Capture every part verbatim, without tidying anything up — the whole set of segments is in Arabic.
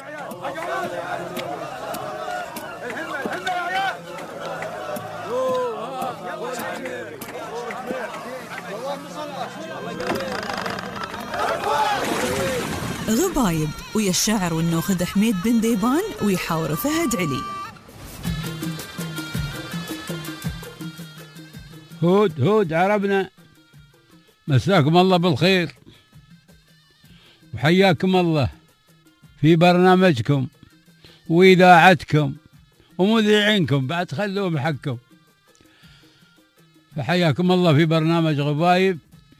غبايب ويا الشاعر والنوخد حميد بن ذيبان ويحاور فهد علي. هود هود عربنا، مساكم الله بالخير وحياكم الله في برنامجكم وإذاعتكم ومذيعينكم بعد، خلوهم حقكم. فحياكم الله في برنامج غبايب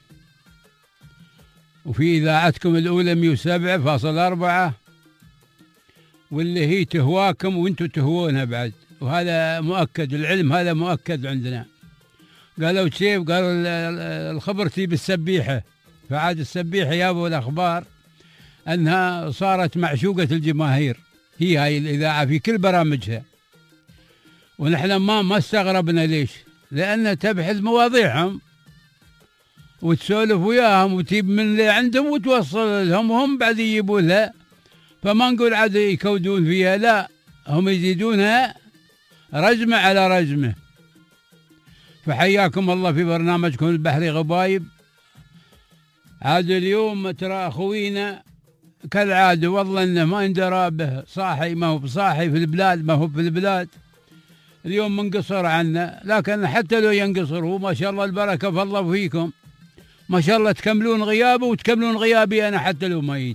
وفي إذاعتكم الأولى مئة وسبعة فاصلة أربعة، واللي هي تهواكم وانتم تهوونها بعد، وهذا مؤكد، العلم هذا مؤكد عندنا. قالوا كيف؟ قالوا الخبر تي بالسبيحة، فعاد السبيحة جابوا الأخبار أنها صارت معشوقة الجماهير، هي هاي الإذاعة في كل برامجها. ونحن ما ما استغربنا، ليش؟ لأن تبحث مواضيعهم وتسولف وياهم وتجيب من اللي عندهم وتوصل لهم، وهم بعد يجيبوا لها. فما نقول عاد يكودون فيها، لا، هم يزيدونها رجمة على رجمة. فحياكم الله في برنامجكم البحري غبايب. عاد اليوم ترى أخوينا كالعادة والله إنه ما يندرى به، صاحي ما هو بصاحي، في البلاد ما هو في البلاد، اليوم منقصر عنا. لكن حتى لو ينقصر هو ما شاء الله البركة في الله فيكم، ما شاء الله تكملون غيابه وتكملون غيابي أنا حتى لو ميت.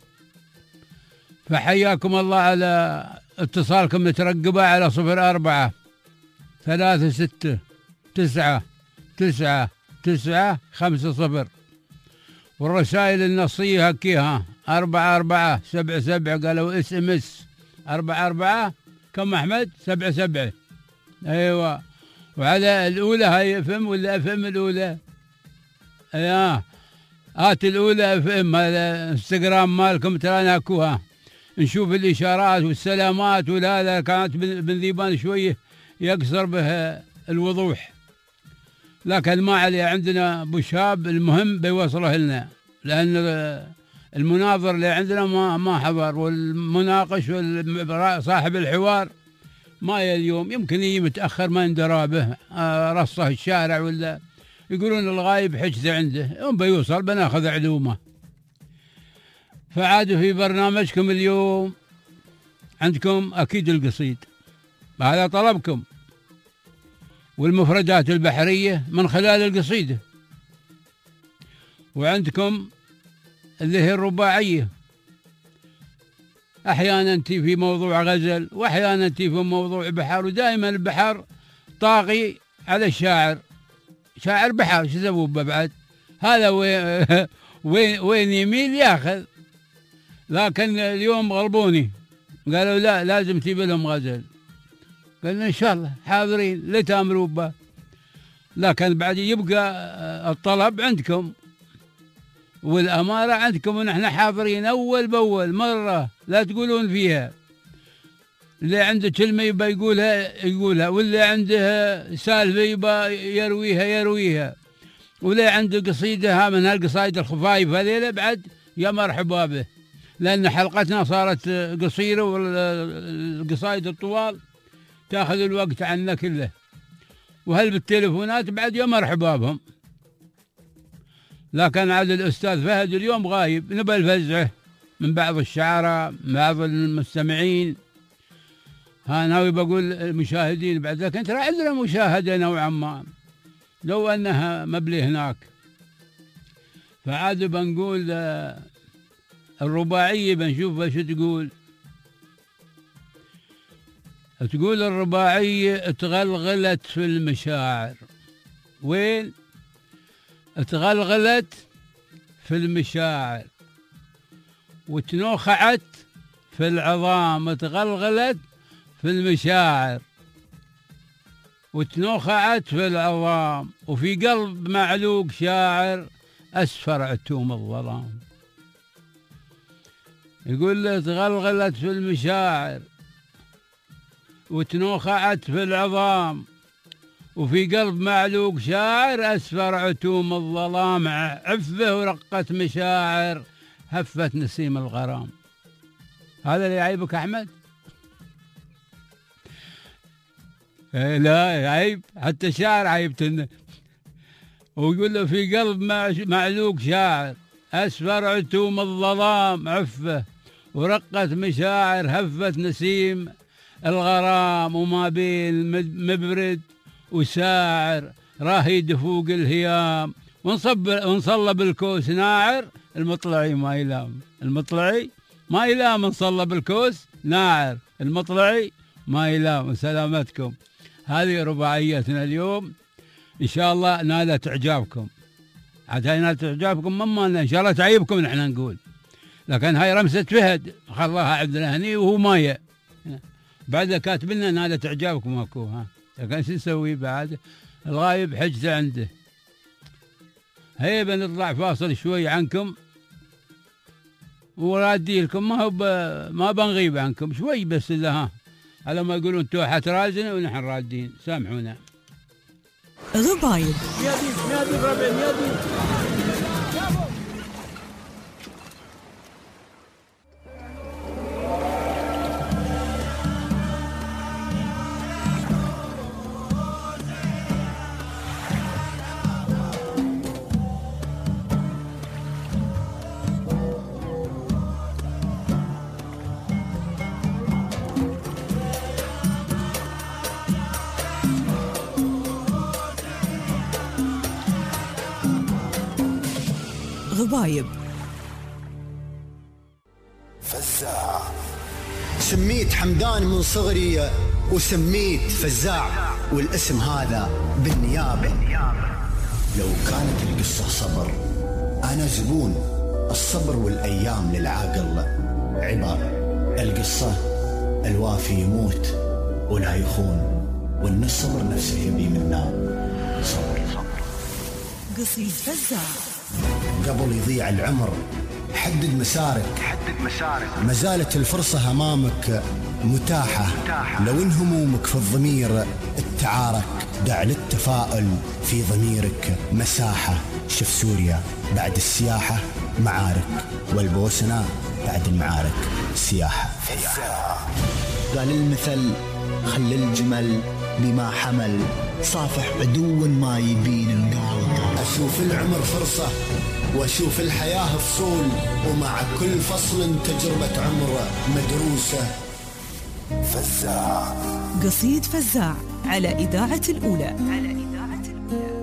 فحياكم الله على اتصالكم نترقبه على صفر أربعة ثلاثة ستة تسعة تسعة تسعة خمسة صفر، والرسائل النصية هكيها أربعة أربعة سبعة سبعة، قالوا اس ام اس أربعة أربعة كم أحمد سبعة سبعة. أيوة، وعلى الأولى هاي اف ام ولا اف ام الأولى؟ اياه هات الأولى اف ام، هذا انستغرام مالكم ترانا اكوها، نشوف الإشارات والسلامات، ولا هذا كانت بن ذيبان شوية يقصر به الوضوح، لكن ما عليه، عندنا ابو شاب المهم بيوصله لنا، لأن المناظر اللي عندنا ما ما حضر، والمناقش وصاحب الحوار ما ي اليوم، يمكن يجي متأخر ما يندرى به، رصه الشارع ولا يقولون الغايب حجزه عنده، يوم بيوصل بناخذ علومه. فعادوا في برنامجكم اليوم عندكم أكيد القصيد، هذا طلبكم، والمفردات البحرية من خلال القصيدة، وعندكم اللي هي الرباعية، أحيانا تي في موضوع غزل وأحيانا تي في موضوع بحر، ودائما البحر طاغي على الشاعر، شاعر بحر شو سبوه بعد، هذا وين وين يميل ياخذ. لكن اليوم غلبوني، قالوا لا لازم تجيب لهم غزل، قلنا إن شاء الله حاضرين لا تأمروا به، لكن بعد يبقى الطلب عندكم والأمارة عندكم، ونحن حاضرين أول بأول مرة، لا تقولون فيها. اللي عنده كلمة يبقى يقولها يقولها، واللي عنده سالفة يبقى يرويها يرويها، واللي عنده قصيدة من هالقصايد الخفايف هذيلا بعد يا مرحبا به، لأن حلقتنا صارت قصيرة والقصايد الطوال تاخذ الوقت عنا كله، وهل بالتليفونات بعد يا مرحبا بهم. لكن عاد الأستاذ فهد اليوم غايب، نبى الفزعه من بعض الشعراء من بعض المستمعين، ها ناوي بقول المشاهدين بعد، لكن ترى عندنا مشاهدة نوعا ما لو أنها مبلي هناك. فعاد بنقول الرباعية، بنشوف ايش تقول. تقول الرباعية تغلغلت في المشاعر، وين؟ تغلغلت في المشاعر وتنوخعت في العظام، تغلغلت في المشاعر وتنوخعت في العظام، وفي قلب معلوق شاعر أسفر عتوم الظلام. يقول له تغلغلت في المشاعر وتنوخعت في العظام، وفي قلب معلوق شاعر أسفر عتوم الظلام، عفه ورقت مشاعر هفت نسيم الغرام. هذا اللي يعيبك أحمد؟ إيه لا عيب، حتى الشاعر عيبتنا. ويقول له في قلب معلوق شاعر، أسفر عتوم الظلام عفة، ورقت مشاعر هفت نسيم الغرام، وما بين مبرد وساعر راهي فوق الهيام، ونصب ونصلب الكوس ناعر، المطلعي ما يلام، المطلعي ما يلام، نصلب الكوس ناعر، المطلعي ما يلام. سلامتكم. هذه رباعيتنا اليوم، إن شاء الله نالت إعجابكم. عاد هاي نالت إعجابكم، مما إن شاء الله تعيبكم نحن نقول، لكن هاي رمسة فهد خلاها عندنا هني وهو ماية، بعد كاتب لنا نالت إعجابكم أكو. ها لكن شو نسوي بعد؟ الغايب حجته عنده. هي بنطلع فاصل شوي عنكم ورادي لكم، ما هو ما بنغيب عنكم شوي بس، إلا ها على ما يقولون توحة رازنة ونحن رادين، سامحونا. غبايب غبايب. فزاع. سميت حمدان من صغري وسميت فزاع، والاسم هذا بالنيابة. لو كانت القصة صبر، أنا زبون الصبر والأيام للعاقل عبر. القصة الوافي يموت ولا يخون، وإن الصبر نفسه يبي منا صبر. قصيد فزاع. قبل يضيع العمر حدد مسارك، حدد مسارك. ما زالت الفرصة أمامك متاحة، لو إن همومك في الضمير التعارك، دع للتفاؤل في ضميرك مساحة. شوف سوريا بعد السياحة معارك، والبوسنة بعد المعارك سياحة. قال المثل خلي الجمل بما حمل، صافح عدو ما يبين القال. أشوف العمر فرصة وأشوف الحياة فصول، ومع كل فصل تجربة عمر مدروسة. فزاع. قصيد فزاع على إذاعة الأولى. على إذاعة الأولى.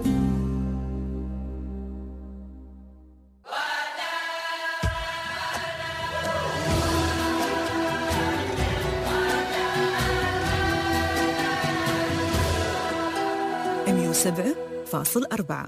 مية وسبعة فاصل أربعة.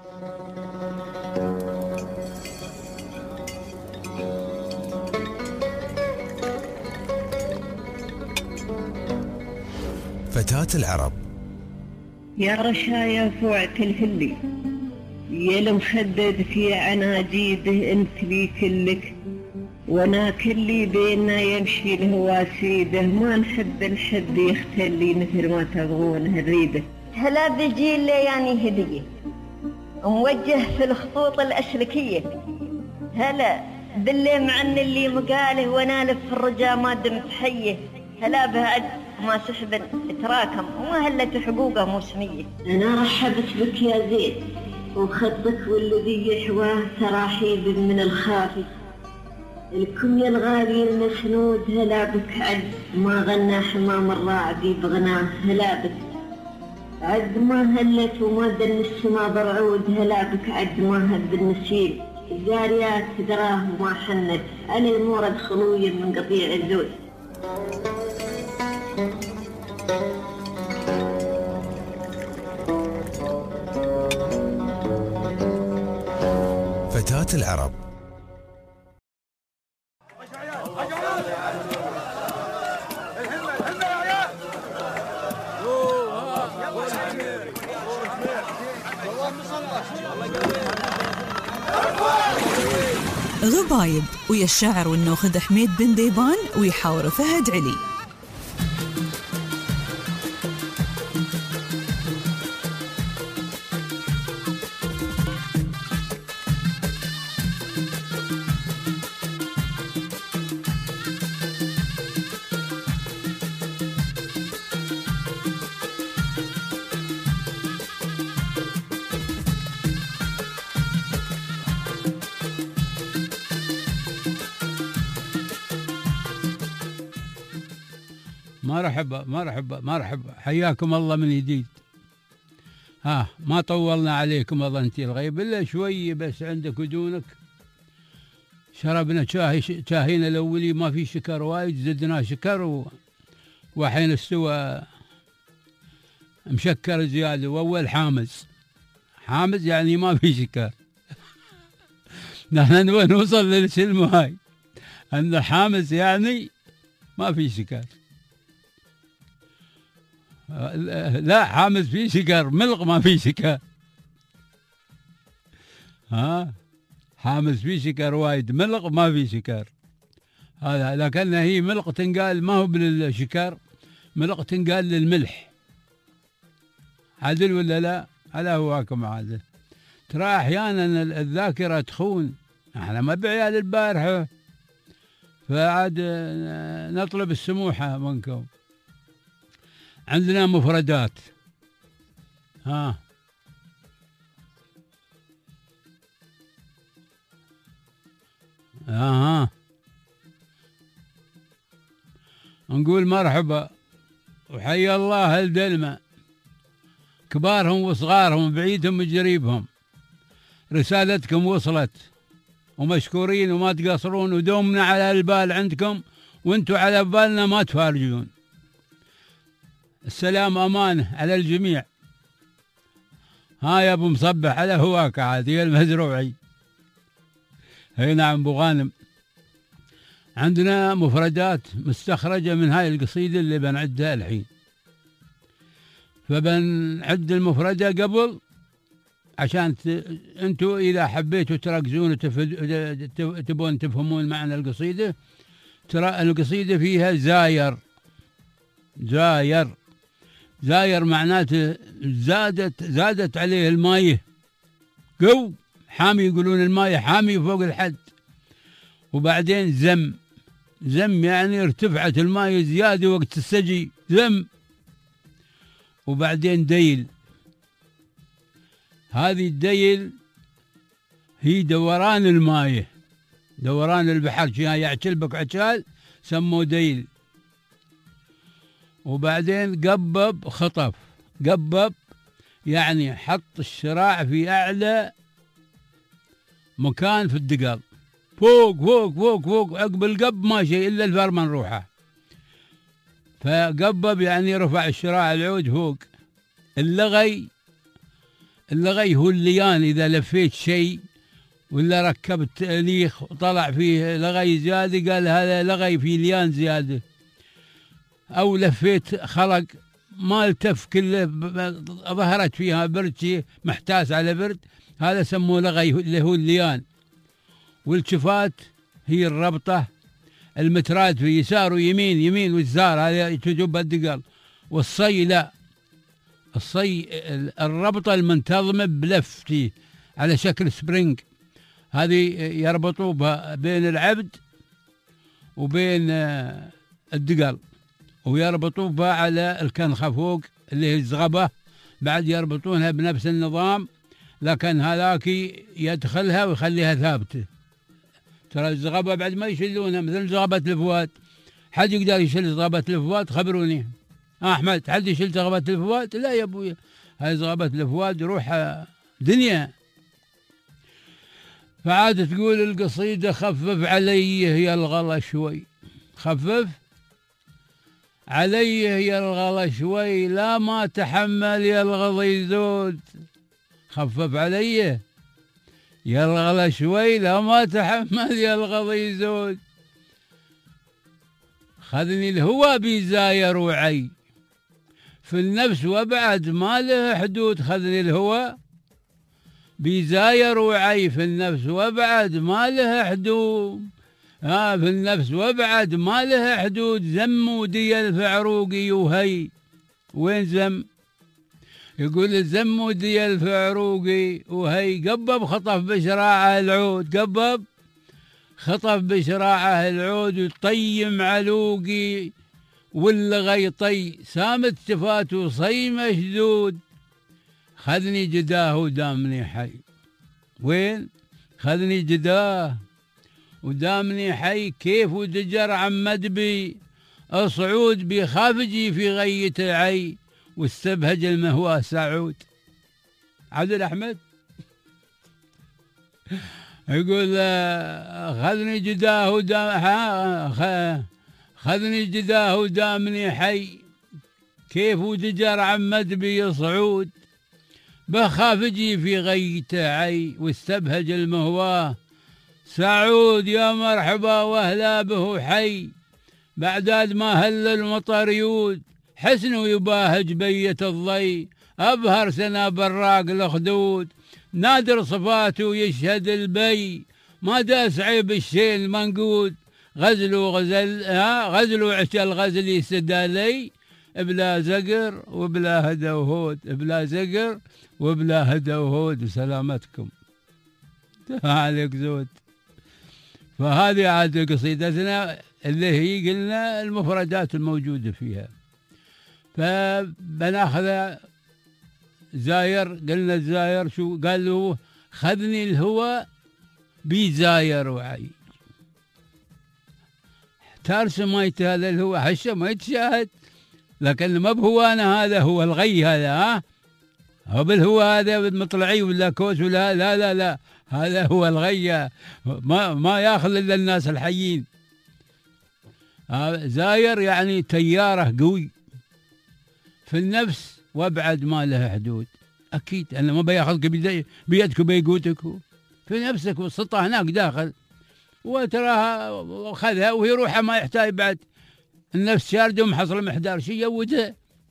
فتاة العرب. يا رشايا فوعة الهلي، يا المخدد في عناجيده، انت لي كلك وانا كلي بيننا يمشي الهواسيده، ما نحب الحد يختلي مثل ما تبغون نريده. هلا بيجي اللي يعني هدية موجه في الخطوط الأسلكية، هلا باللي معن اللي مقاله ونالف في الرجا ما دمت حيه، هلا بعد ما سحب تراكم وما هلت حقوقه موسمية. أنا رحبت بك يا زيد وخطك والذي يحواه تراحيب من الخافي، الكم يا الغالي المسنود، هلا بك عد ما غنى حمام الراعدي بغناه، هلا بك عد ما هلت وما دن السما برعود، هلا بك عد ما هب النسيم الزاريات دراه وما حنت على المورد خلويا من قطيع الزود. فتاة العرب. غبايب ويا الشاعر والناخذ حميد بن ديبان ويحاور فهد علي. مرحبا مرحبا مرحبا، حياكم الله من جديد. ها ما طولنا عليكم أظنتي الغيب إلا شوي بس عندك ودونك. شربنا شاهي شاهينا الأولي ما في شكر وايد، زدنا شكر و... وحين استوى مشكر زيادة، وأول حامز حامز يعني ما في شكر. نحن نبغى نوصل للكلمة هاي أن حامز يعني ما في شكر. لا حامز فيه شكر، ملق ما فيه شكر. ها حامز فيه شكر وايد، ملق ما فيه شكر. هذا لكن هي ملق تنقال ما هو بالشكر، ملق تنقال للملح. عدل ولا لا؟ على هواكم عادل. ترى احيانا الذاكره تخون، احنا ما بعيال البارحه، فعاد نطلب السموحه منكم. عندنا مفردات. ها اها نقول مرحبا وحيا الله الدلمة، كبارهم وصغارهم بعيدهم وجريبهم، رسالتكم وصلت ومشكورين وما تقصرون، ودومنا على البال عندكم وانتوا على بالنا ما تفارجون. السلام أمانة على الجميع. ها يا أبو مصبح على هواك عاد يا المزروعي. هي نعم أبو غانم. عندنا مفردات مستخرجة من هاي القصيدة اللي بنعدها الحين، فبنعد المفردة قبل عشان ت... انتوا إذا حبيتوا تركزون وتبون تفهمون معنى القصيدة. ترى القصيدة فيها زاير. زاير زاير معناته زادت زادت عليه المايه قو حامي، يقولون المايه حامي فوق الحد. وبعدين زم زم يعني ارتفعت المايه زيادة وقت السجي، زم. وبعدين ديل، هذه الديل هي دوران المايه، دوران البحر، شي يعتل بك عتال سموه ديل. وبعدين قبب خطف، قبب يعني حط الشراع في أعلى مكان في الدقل، فوق فوق فوق فوق، عقب القب ما شيء إلا الفرمن روحه. فقبب يعني رفع الشراع العود فوق. اللغي، اللغي هو الليان، إذا لفيت شيء ولا ركبت تأليخ وطلع فيه لغي زيادة قال هذا لغي فيه ليان زيادة. أو لفيت خلق ما التف كله ظهرت فيها برد محتاس على برد، هذا سموه لغي اللي هو الليان. والشفات هي الربطة، المتراد في يسار ويمين، يمين ويسار، هذا تجب الدقل. والصي لا، الصي الربطة المنتظمة بلفتي على شكل سبرينج، هذه يربطوا بين العبد وبين الدقل، ويربطوا بها على الكنخة فوق اللي هي الزغبة، بعد يربطونها بنفس النظام، لكن هذاك يدخلها ويخليها ثابتة. ترى الزغبة بعد ما يشيلونها مثل زغبة الفوات. حد يقدر يشيل زغبة الفوات؟ خبروني. آه أحمد، حد يشيل زغبة الفوات؟ لا يا أبوي، هاي زغبة الفوات روح دنيا. فعاد تقول القصيدة خفف علي يا الغلا شوي، خفف علي يا الغلا شوي، لا ما تحمل يا الغضي زود. خفف علي يا الغلا شوي، لا ما تحمل يا الغضي زود. خذني الهوى بيزاير وعي، في النفس وابعد ما له حدود. خذني الهوى بيزاير وعي، في النفس وابعد ما له حدود. ها في النفس وابعد ما له حدود. زم ودي الفعروقي وهي، وين زم؟ يقول الزم ودي الفعروقي وهي، قبب خطف بشراعه العود، قبب خطف بشراعه العود، وطيم علوقي واللغي طي، سامت شفات وصي مشدود. خذني جداه ودامني حي، وين؟ خذني جداه ودامني حي، كيف ودجر عمد بي الصعود بخافجي في غية عي واستبهج المهوى سعود. عبد الأحمد يقول خذني جداه دام خذني جداه دامني حي كيف ودجر عمد بي صعود بخافجي في غية عي واستبهج المهوى سعود. يا مرحبا واهلا به حي بعداد ما هل المطر يود حسن ويباهج بية الضي أبهر سنا براق الخدود نادر صفاته يشهد البي ما داس عيب الشيء المنقود غزل وغزل ها غزل وعشى الغزل يسدالي بلا زقر وبلا هدى وهود بلا زقر وبلا هدى وهود وسلامتكم عليك زود. فهذه عاد قصيدتنا اللي هي قلنا المفردات الموجودة فيها. فبناخذ زاير قلنا الزاير شو قال له خذني الهوى بزاير وعي تارس ما يتهذا الهوى حشة ما يتشاهد لكن ما بهوانا هذا هو الغي هذا ها هو بالهوى هذا مطلعي ولا كوس ولا لا لا لا هذا هو الغي ما ما ياخذ الا الناس الحيين. زاير يعني تياره قوي في النفس وابعد ما له حدود. اكيد انا ما بياخذك بيدك وبيقوتك في نفسك والسطح هناك داخل وتراها خذها وهي روحها ما يحتاج بعد النفس شارده ومحصل محدار شي يودها.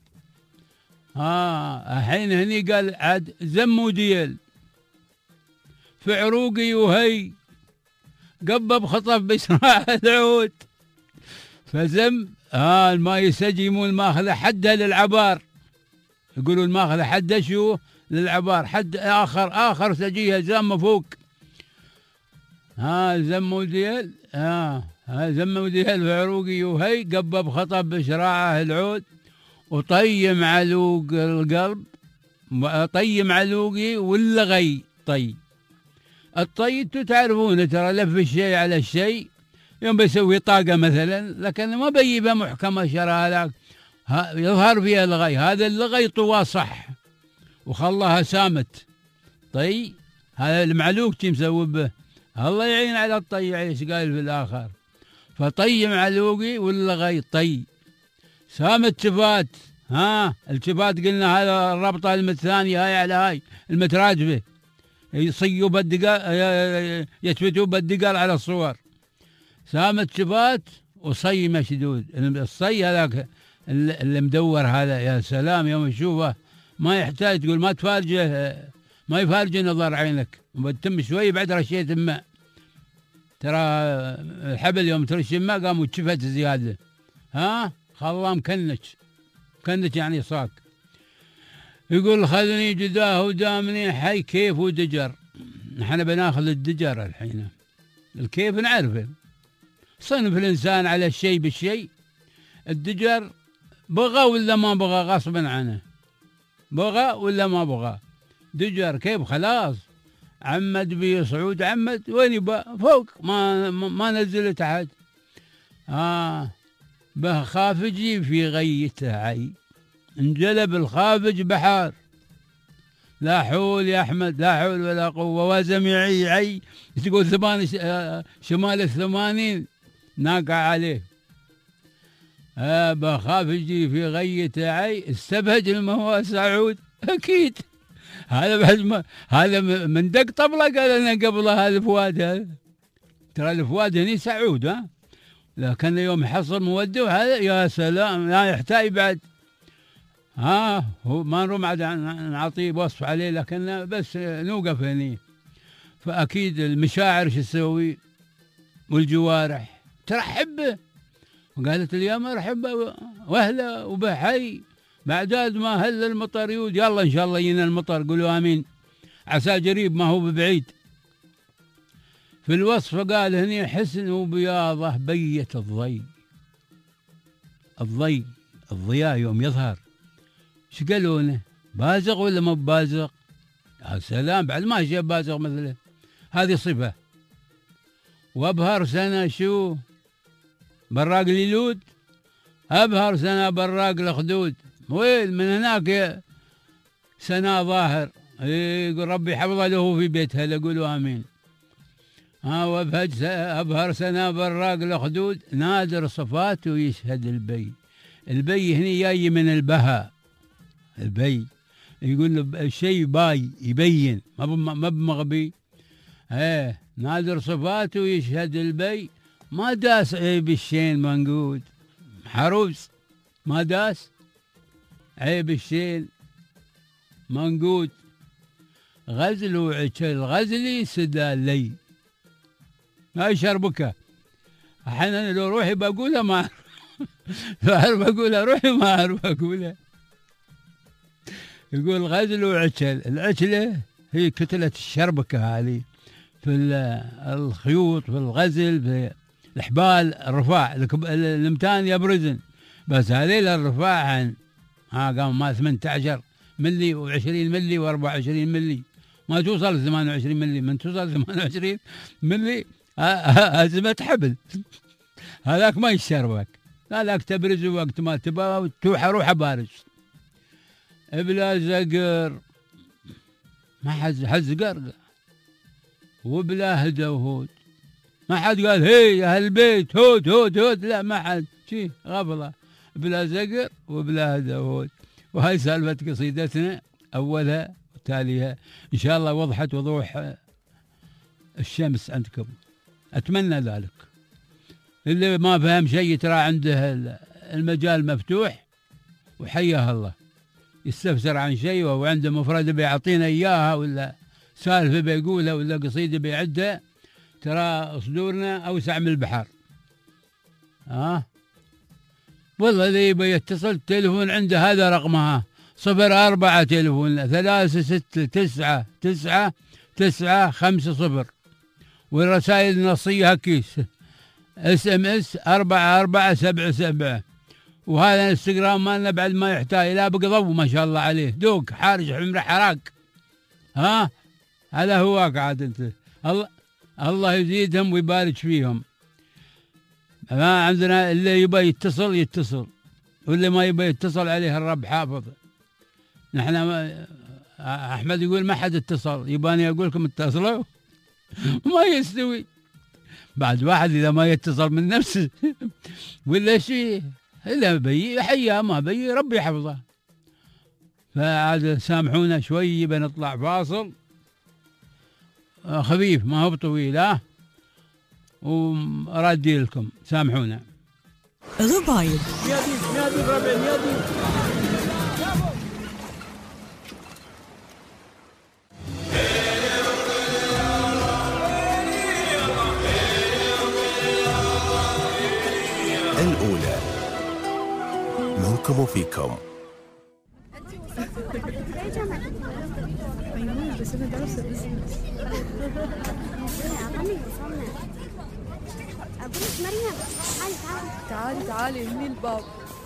ها الحين هني قال عاد زم ديل في عروقي وهي قبب خطف بسراع العود فزم ها الماء يسجمون الماخذ حدها للعبار يقولوا الماخذ حدها شو للعبار حد اخر اخر سجيها زم فوق. ها زم ديل ها ها زم ديل في عروقي وهي قبب خطف بشراعه العود وطيم علوق القلب طيم علوقي ولا غي طي الطي انتوا تعرفون ترى لف الشيء على الشيء يوم بيسوي طاقة مثلا لكن ما بيجيبها محكمة شرها لك يظهر فيها الغي هذا اللغي طواه صح وخلاها سامت طي هذا المعلوق تي مسوي به الله يعين على الطي ايش قال في الآخر فطي معلوقي واللغي طي سامت شفات. ها الشفات قلنا هذا الربطة الثانية هاي على هاي المتراجبة يصيوا بالدقال يثبتوا بالدقال على الصور سامت شفات وصي مشدود. الصي هذاك اللي مدور هذا يا سلام يوم تشوفه ما يحتاج تقول ما تفارجه ما يفارج نظر عينك وبتم شوي بعد رشيت الماء ترى الحبل يوم ترش الماء قاموا تشفت زيادة ها خلاه مكنج مكنج يعني صاك. يقول خذني جداه ودامني حي كيف ودجر. نحن بناخذ الدجر الحين الكيف نعرفه صنف الإنسان على الشيء بالشيء. الدجر بغى ولا ما بغى غصبا عنه بغى ولا ما بغى دجر كيف خلاص عمد بي صعود عمد وين يبقى فوق ما ما نزل تحت. آه بخافجي في غيته عي انجلب الخافج بحار لا حول يا أحمد لا حول ولا قوة وزميعي عي تقول ثمان شمال الثمانين ناقع عليه. آه بخافجي في غيته عي استبهج المهوى سعود أكيد هذا بعد ما هذا من دق طبلة قال لنا قبلها هذا فؤاد هذا ترى الفؤاد هني سعود ها لكن يوم يحصل موده هذا يا سلام لا يحتاج بعد ها هو ما نروم عاد نعطيه وصف عليه لكن بس نوقف هني. فأكيد المشاعر شو تسوي والجوارح ترحب به وقالت اليوم مرحبا واهلا وبحي بعداد ما هل المطر يود يلا ان شاء الله ينا المطر قولوا امين عسى قريب ما هو ببعيد. في الوصف قال هني حسن وبياضه بية الضي الضي الضياء يوم يظهر ايش قالونه بازغ ولا ما بازغ يا سلام بعد ما شاف بازغ مثله هذه صفة. وابهر سنة شو براق ليلود أبهر سنا براق الخدود. وين من هناك يا سنا ظاهر. يقول ربي يحفظه له في بيتها. يقولوا آمين. ها وابهج أبهر سنا براق الخدود نادر صفات ويشهد البي. البي هني جاي من البهاء. البي يقول له الشيء باي يبين ما بمغبي. ايه نادر صفاته ويشهد البي. ما داس عيب الشين منقود حروس. ما داس عيب الشين منقود. غزل وعجل غزلي سدا لي. ما يشربك احيانا لو روحي بقولها ما اعرف. لو اعرف اقولها روحي ما اعرف اقولها. يقول غزل وعجل. العجله هي كتله الشربكه هذه في الخيوط في الغزل في الحبال الرفاع الامتان يبرزن. بس هذيل الرفاع عن ها قام ما ثمانية عشر ملي وعشرين ملي واربعة وعشرين ملي. ما توصل ثمانية وعشرين ملي. من توصل ثمانية وعشرين ملي أزمة حبل. هذاك ما يشربك. هذاك تبرز وقت ما تبغى تروح روح بارز. بلا زقر ما حد حد زقر وبلا هدى وهود. ما حد قال هي يا هالبيت هود هود هود. لا ما حد شي غفلة. بلا زقر وبلا هدى وهود. وهاي سالفة قصيدتنا أولها وتاليها. إن شاء الله وضحت وضوح الشمس عندكم. أتمنى ذلك. اللي ما فهم شيء ترى عنده المجال مفتوح وحياه الله. يستفسر عن شيء وهو عنده مفردة بيعطينا إياها ولا سالفة بيقولها ولا قصيدة بيعدها. ترى صدورنا أوسع من البحر. ها أه؟ والله اللي يبي يتصل تلفون عنده هذا رقمها صفر أربعة تلفون ثلاثة ستة تسعة تسعة تسعة خمسة صفر. والرسائل النصية كيس اس ام اس أربعة أربعة سبعة سبعة. وهذا الانستغرام مالنا بعد ما يحتاج لا بقضو ما شاء الله عليه دوق حارج حمر حراق. ها هذا هواك عاد انت. الله الله يزيدهم ويبارك فيهم. ما عندنا اللي يبى يتصل يتصل واللي ما يبى يتصل عليه الرب حافظ. نحن ما احمد يقول ما حد اتصل. يباني اقول لكم اتصلوا ما يستوي. بعد واحد اذا ما يتصل من نفسه ولا شيء إلا بي حياه ما بي ربي يحفظه. فعاد سامحونا شوي بنطلع فاصل خفيف ما هو بطويل. ها وأرادي لكم سامحونا. غبايب الأولى منكم وفيكم. بس انا درست بزنس. اقول لك مريم تعالي تعالي تعالي تعالي هني الباب.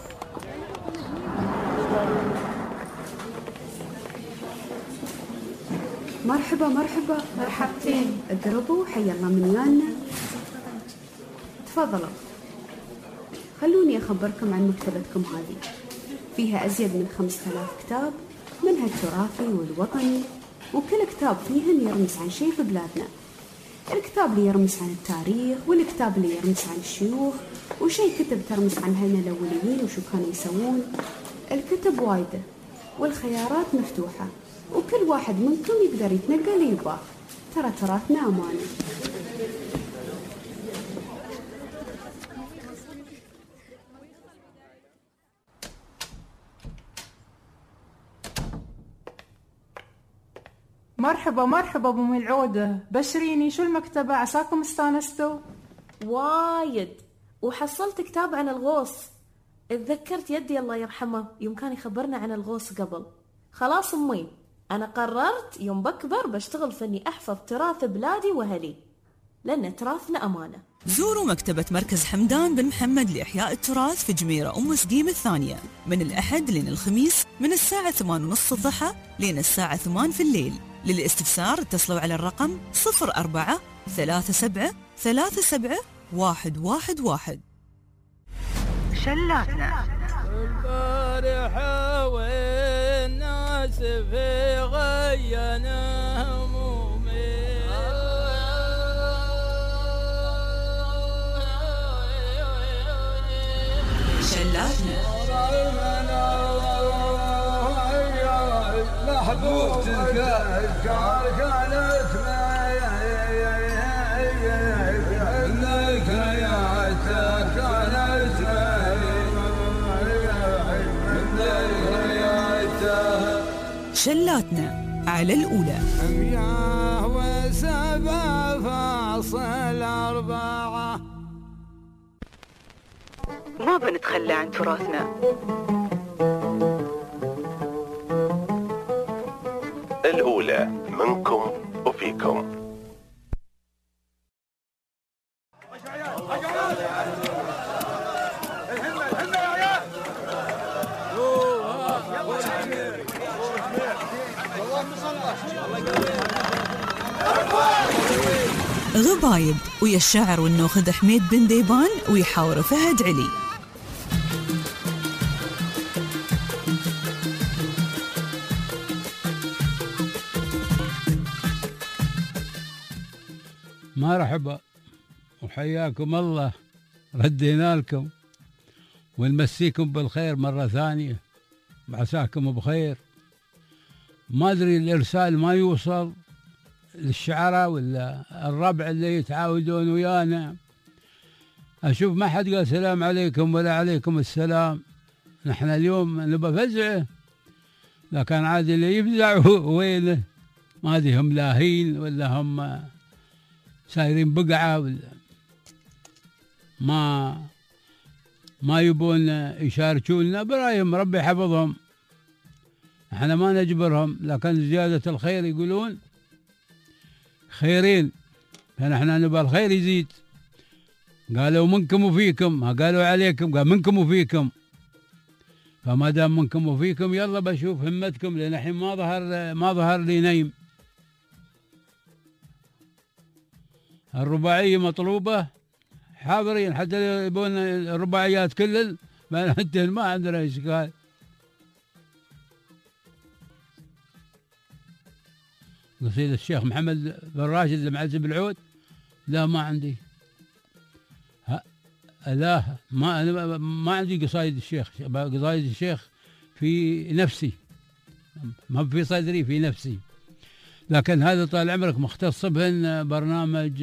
مرحبا مرحبا مرحبتين. اقربوا حيا الله من يانا. تفضلوا. خلوني أخبركم عن مكتبتكم هذه. فيها أزيد من خمسة آلاف كتاب منها التراثي والوطني. وكل كتاب فيهن يرمز عن شيء في بلادنا. الكتاب اللي يرمز عن التاريخ والكتاب اللي يرمز عن الشيوخ وشيء كتب ترمز عن هنا الأوليين وشو كانوا يسوون. الكتب وايدة والخيارات مفتوحة وكل واحد منكم يقدر يتنقل اللي يبغاه. ترى تراثنا أمانة. مرحبا مرحبا ابو ملعوده. بشريني شو المكتبه عساكم استانستوا؟ وايد. وحصلت كتاب عن الغوص. اتذكرت يدي الله يرحمه يوم كان يخبرنا عن الغوص قبل. خلاص امي انا قررت يوم بكبر بشتغل في اني احفظ تراث بلادي واهلي لان تراثنا امانه. زوروا مكتبة مركز حمدان بن محمد لإحياء التراث في جميرة أم سقيم الثانية من الأحد لين الخميس من الساعة ثمان ونص الضحى لين الساعة ثمان في الليل. للاستفسار اتصلوا على الرقم صفر أربعة ثلاثة سبعة ثلاثة سبعة واحد واحد واحد. شلاتنا. البارحة والناس في غينا همومي، شلاتنا. محبوبتك كانت شلاتنا على الأولى. مياه وسبع فاصل أربعة. ما بنتخلى عن تراثنا. الأولى منكم وفيكم. غبايب ويا الشاعر والنوخذ حميد بن ديبان ويحاور فهد علي. مرحبا وحياكم الله، ردينا لكم ونمسيكم بالخير مرة ثانية، عساكم بخير. ما أدري الإرسال ما يوصل للشعراء ولا الربع اللي يتعاودون ويانا. أشوف ما حد قال سلام عليكم ولا عليكم السلام. نحن اليوم نبى فزعه، لكن عادي اللي يفزع وينه، ما أدري هم لاهين ولا هم سايرين بقعة ولا ما ما يبون يشاركونا برايهم. ربي يحفظهم، احنا ما نجبرهم، لكن زيادة الخير يقولون خيرين، فنحن نبغى الخير يزيد. قالوا منكم وفيكم، ما قالوا عليكم، قال منكم وفيكم. فما دام منكم وفيكم يلا بشوف همتكم، لان الحين ما ظهر ما ظهر لي نيم. الرباعية مطلوبة، حاضرين، حتى يبون الرباعيات كلن ما عندنا إشكال. قصيدة الشيخ محمد بن راشد المعزب العود، لا ما عندي. ها لا ما أنا ما عندي قصايد الشيخ. قصايد الشيخ في نفسي، ما في صدري، في نفسي. لكن هذا طال عمرك مختص بهن برنامج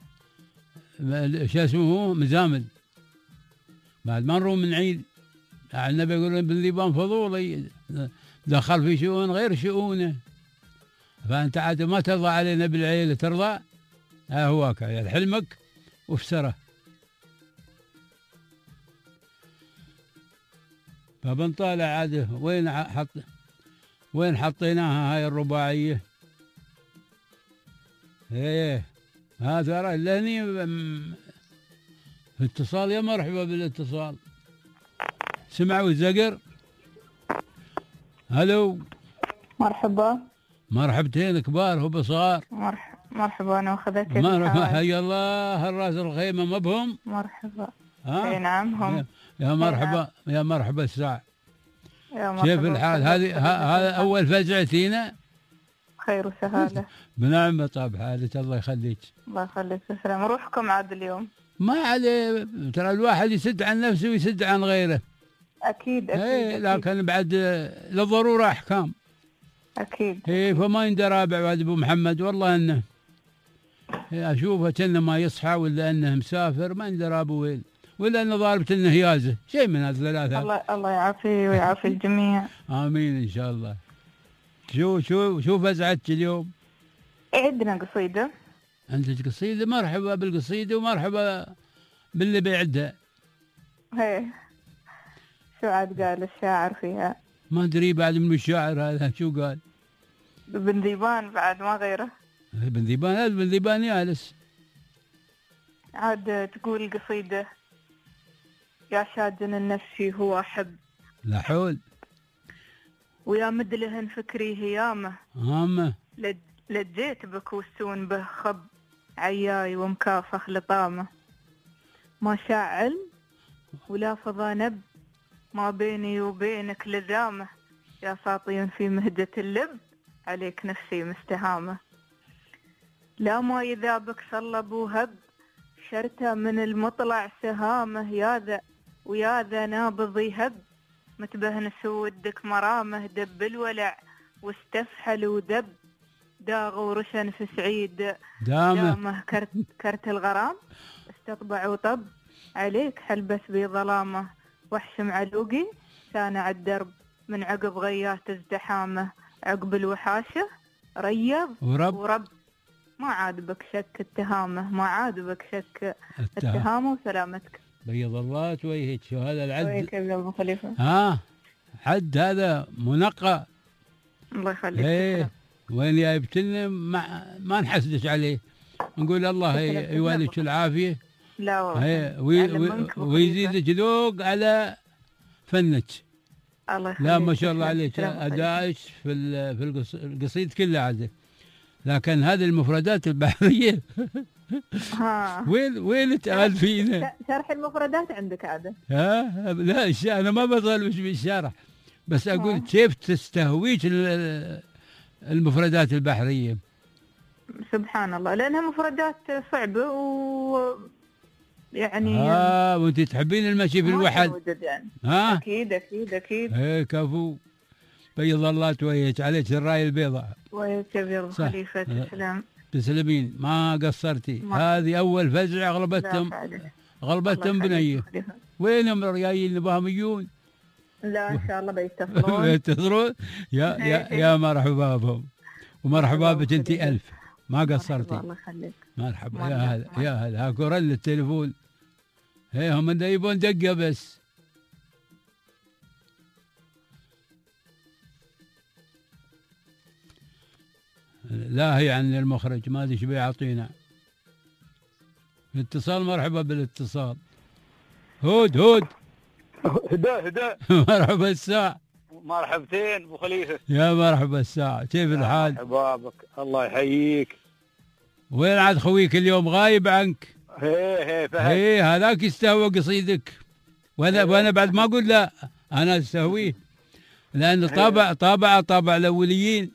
شو اسمه مزامل، بعد ما نروم من عيد. النبي يقول ابن ذيبان فضولي دخل في شؤون غير شؤونه، فأنت عاد ما ترضى علينا بالعيلة، ترضى ها هواك عيال حلمك وفسره. فبنطالع عاد وين حط وين حطيناها هاي الرباعية. ايه هذا رأي لهني في اتصال. يا مرحبا بالاتصال. سمعوا الزقر. هلو مرحبا. مرحبتين كبار هو بصغار. مرحبا مرحبا. انا واخذتك. مرحبا حيا الله الراس الخيمة ما بهم. مرحبا. ها؟ اي نعم هم. يا مرحبا يا مرحبا الساعة. يا مرحبا. كيف الحال؟ هذه هذا أول فزعتينا. خير وسهالة. بنعمة طاب حالك، الله يخليك. الله يخليك تسلم. روحكم عاد اليوم. ما عليه، ترى الواحد يسد عن نفسه ويسد عن غيره. أكيد أكيد, ايه أكيد. لكن بعد للضرورة أحكام. أكيد. ايه فما يندرابع بعد أبو محمد، والله إنه أشوفه كأنه ما يصحى، ولا إنه مسافر، ما يندراب وين، ولا إنه ضاربة النهيازة، شيء من هالثلاثة. الله الله يعافيه ويعافي الجميع. آمين إن شاء الله. شو شو شو فزعتك اليوم؟ عندنا قصيدة. عندك قصيدة؟ مرحبا بالقصيدة ومرحبا باللي بيعدها. هي شو عاد قال الشاعر فيها؟ ما أدري بعد من الشاعر هذا شو قال. بن ذيبان بعد ما غيره. بن ذيبان هذا بن ذيبان يالس. عاد تقول القصيدة: يا شادن النفسي هو أحب، لا حول، ويا مدلهن فكري هيامه، هامه لجيت بك والسون به خب، عياي ومكافخ لطامه، ما شاع علم ولا فضا نب، ما بيني وبينك لذامة، يا ساطي في مهجة اللب، عليك نفسي مستهامة. لا ما يذابك صلب وهب، شرته من المطلع سهامه، يا ذا ويا ذا نابض يهب، متبهنس ودك مرامه، دب الولع واستفحل ودب، داغ ورشن في سعيد دامه, دامه كرت, كرت الغرام، استطبع وطب، عليك حلبس بظلامه، وحش معلوقي سانع الدرب، من عقب غيات ازدحامه، عقب الوحاشة ريض ورب, ورب، ما عاد بك شك التهامه، ما عاد بك شك التهامه، وسلامتك. بيض الله تويهك. شو هذا العد؟ ويك يا ابو خليفه. ها عد هذا منقى. الله يخليك. ايه وين جايبت لنا؟ ما, ما نحسدش عليه، نقول الله يواليك العافيه. لا والله وي وي ويزيدك ذوق على فنك. الله يخليك. لا ما شاء الله عليك، ادائك في في القصيد كله عاد، لكن هذه المفردات البحريه ها وين وين تألفينه؟ شرح المفردات عندك عاده؟ ها لا انا ما بطالبش بالشرح، بس اقول كيف تستهويك المفردات البحريه. سبحان الله، لانها مفردات صعبه و يعني اه وانت تحبين المشي في الوحد يعني. ها اكيد اكيد اكيد. ايه كفو. بيض الله تويك عليك الرايه البيضاء. ويك يا ابو خليفه. تسلم تسلمين، ما قصرتي. هذه اول فزعه غلبتهم غلبتهم بنيه. وينهم الرجايين نباهم يجون؟ لا ان شاء الله بيتصلون. بيتصلون يا يا يا مرحبا بهم، ومرحبا بك انت الف، ما قصرتي. الله يخليك. مرحبا يا هلا يا هلا. هاكو رن التليفون، هي هم يبون دقه بس. لا هي عن المخرج ما ادري ايش بيعطينا. الاتصال. مرحبا بالاتصال. هود هود هدا هدا. مرحبا الساعة. مرحبتين ابو خليفه. يا مرحبا الساعة، كيف الحال؟ مرحبا بك، الله يحييك. وين عاد خويك اليوم غايب عنك؟ هي هي فهد. هي هذاك يستهوى قصيدك، وانا وانا بعد ما اقول لا انا استهويه، لان طابع طابع طابع الاوليين.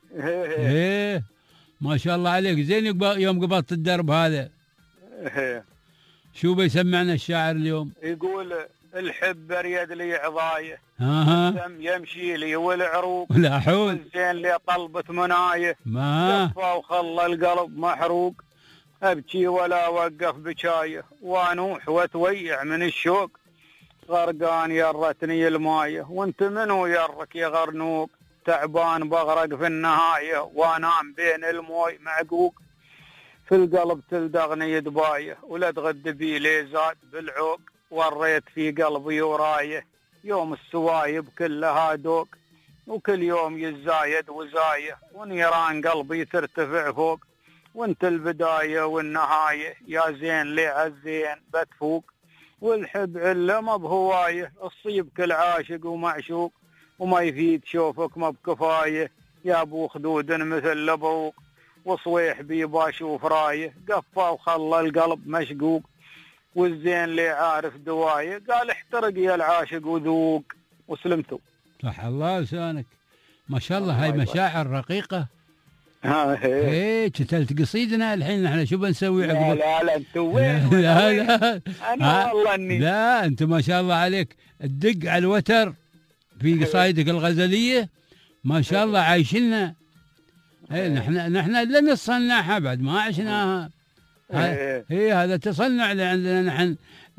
ايه ما شاء الله عليك. زين يوم قبضت الدرب هذا ايه شو بيسمعنا الشاعر اليوم؟ يقول الحب ريد لي عضايه، اها يمشي لي والعروق، لا حول، زين لي طلبة منايه، ما كفى وخلى القلب محروق، ابكي ولا اوقف بكايه، وانوح واتويع من الشوق، غرقان يرتني المايه، وانت منو يرك يا غرنوق، تعبان بغرق في النهايه، وانام بين الموي معقوق، في القلب تلدغني دبايه، ولا تغد بي لي زاد بالعوق، وريت في قلبي ورايه، يوم السوايب كلها دوق، وكل يوم يزايد وزايه، ونيران قلبي ترتفع فوق، وانت البدايه والنهايه، يا زين لي عالزين بتفوق، والحب عله ما بهوايه، الصيب كل عاشق ومعشوق، وما يفيد شوفك ما بكفايه، يا ابو خدود مثل لبوق، وصويح بيبا شوف رايه، قفى وخلى القلب مشقوق، والزين اللي عارف دوايه، قال احترق يا العاشق وذوق، وسلمتوا. صح الله لسانك، ما شاء الله. هاي مشاعر رقيقه. ها ايه كتلت قصيدنا الحين احنا شو بنسوي عقب؟ لا لا انتوا وين؟ لا لا انا والله اني لا انت ما شاء الله عليك تدق على الوتر في قصايدك الغزليه، ما شاء الله عايشنا. ايه نحن نحن لنا نصنعها بعد ما عشناها. هي هذا تصنع اللي عندنا نحن،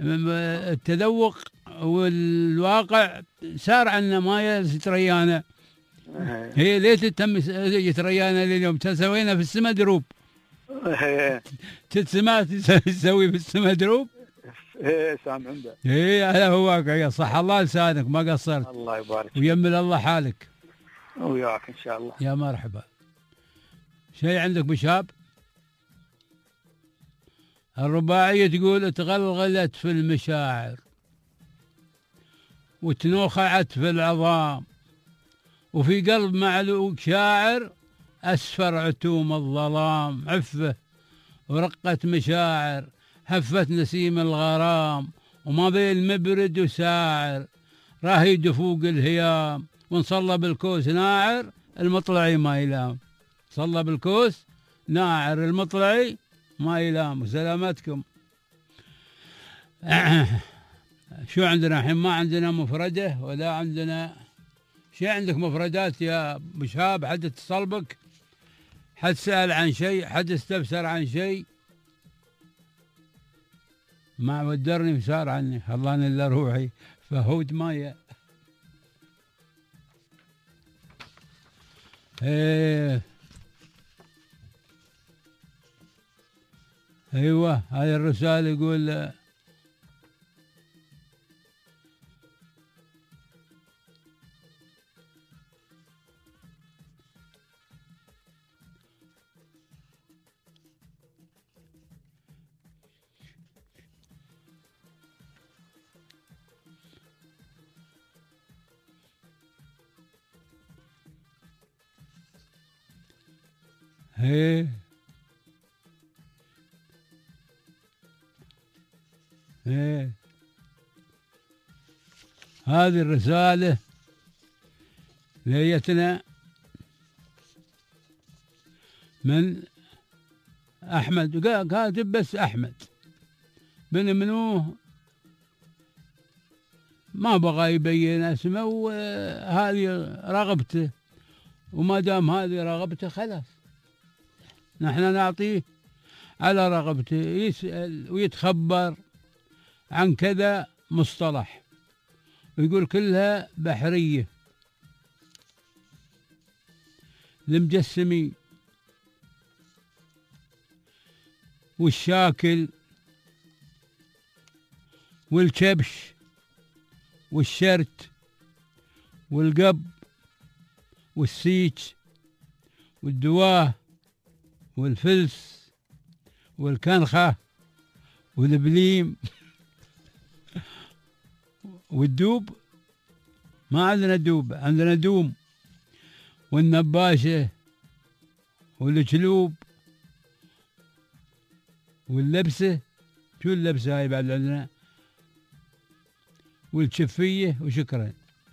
التذوق والواقع سار عنا ما يتريانا. هي ليت تم يتريانا اليوم تسوينا في السما دروب. تسمع تسوي في السما دروب. ايه سامع عنده. ايه هذا هو واقع. صح الله لسانك ما قصرت. الله يبارك ويمل الله حالك. وياك ان شاء الله. يا مرحبا. شيء عندك بشاب؟ الرباعية تقول تغلغلت في المشاعر وتنوخعت في العظام، وفي قلب معلوق شاعر أسفر عتوم الظلام، عفة ورقت مشاعر هفت نسيم الغرام، وما بين مبرد وساعر، راهيد فوق الهيام، ونصلى بالكوس ناعر المطلعي ما يلام. صلى بالكوس ناعر المطلعي ما يلام. وسلامتكم. شو عندنا الحين؟ ما عندنا مفردة ولا عندنا شيء. عندك مفردات يا ابو شهاب؟ حد اتصل بك؟ حد سأل عن شيء؟ حد استفسر عن شيء؟ ما ودرني وسار عني، خلاني الا روحي فهود مايا. ايه ايوه، هذه الرسالة يقول ايه ايه هذه الرسالة ليتنا من أحمد، كاتب بس أحمد بن منوه، ما بغى يبين اسمه، وهذه رغبته، وما دام هذه رغبته خلاص نحن نعطيه على رغبته. يسأل ويتخبر عن كذا مصطلح ويقول كلها بحرية. المجسمي والشاكل والكبش والشرت والقب والسيج والدواه والفلس والكنخة والبليم والدوب. ما عندنا دوب، عندنا دوم. والنباشة والجلوب واللبسة. شو اللبسة هاي بعد عندنا؟ والشفية. وشكرا.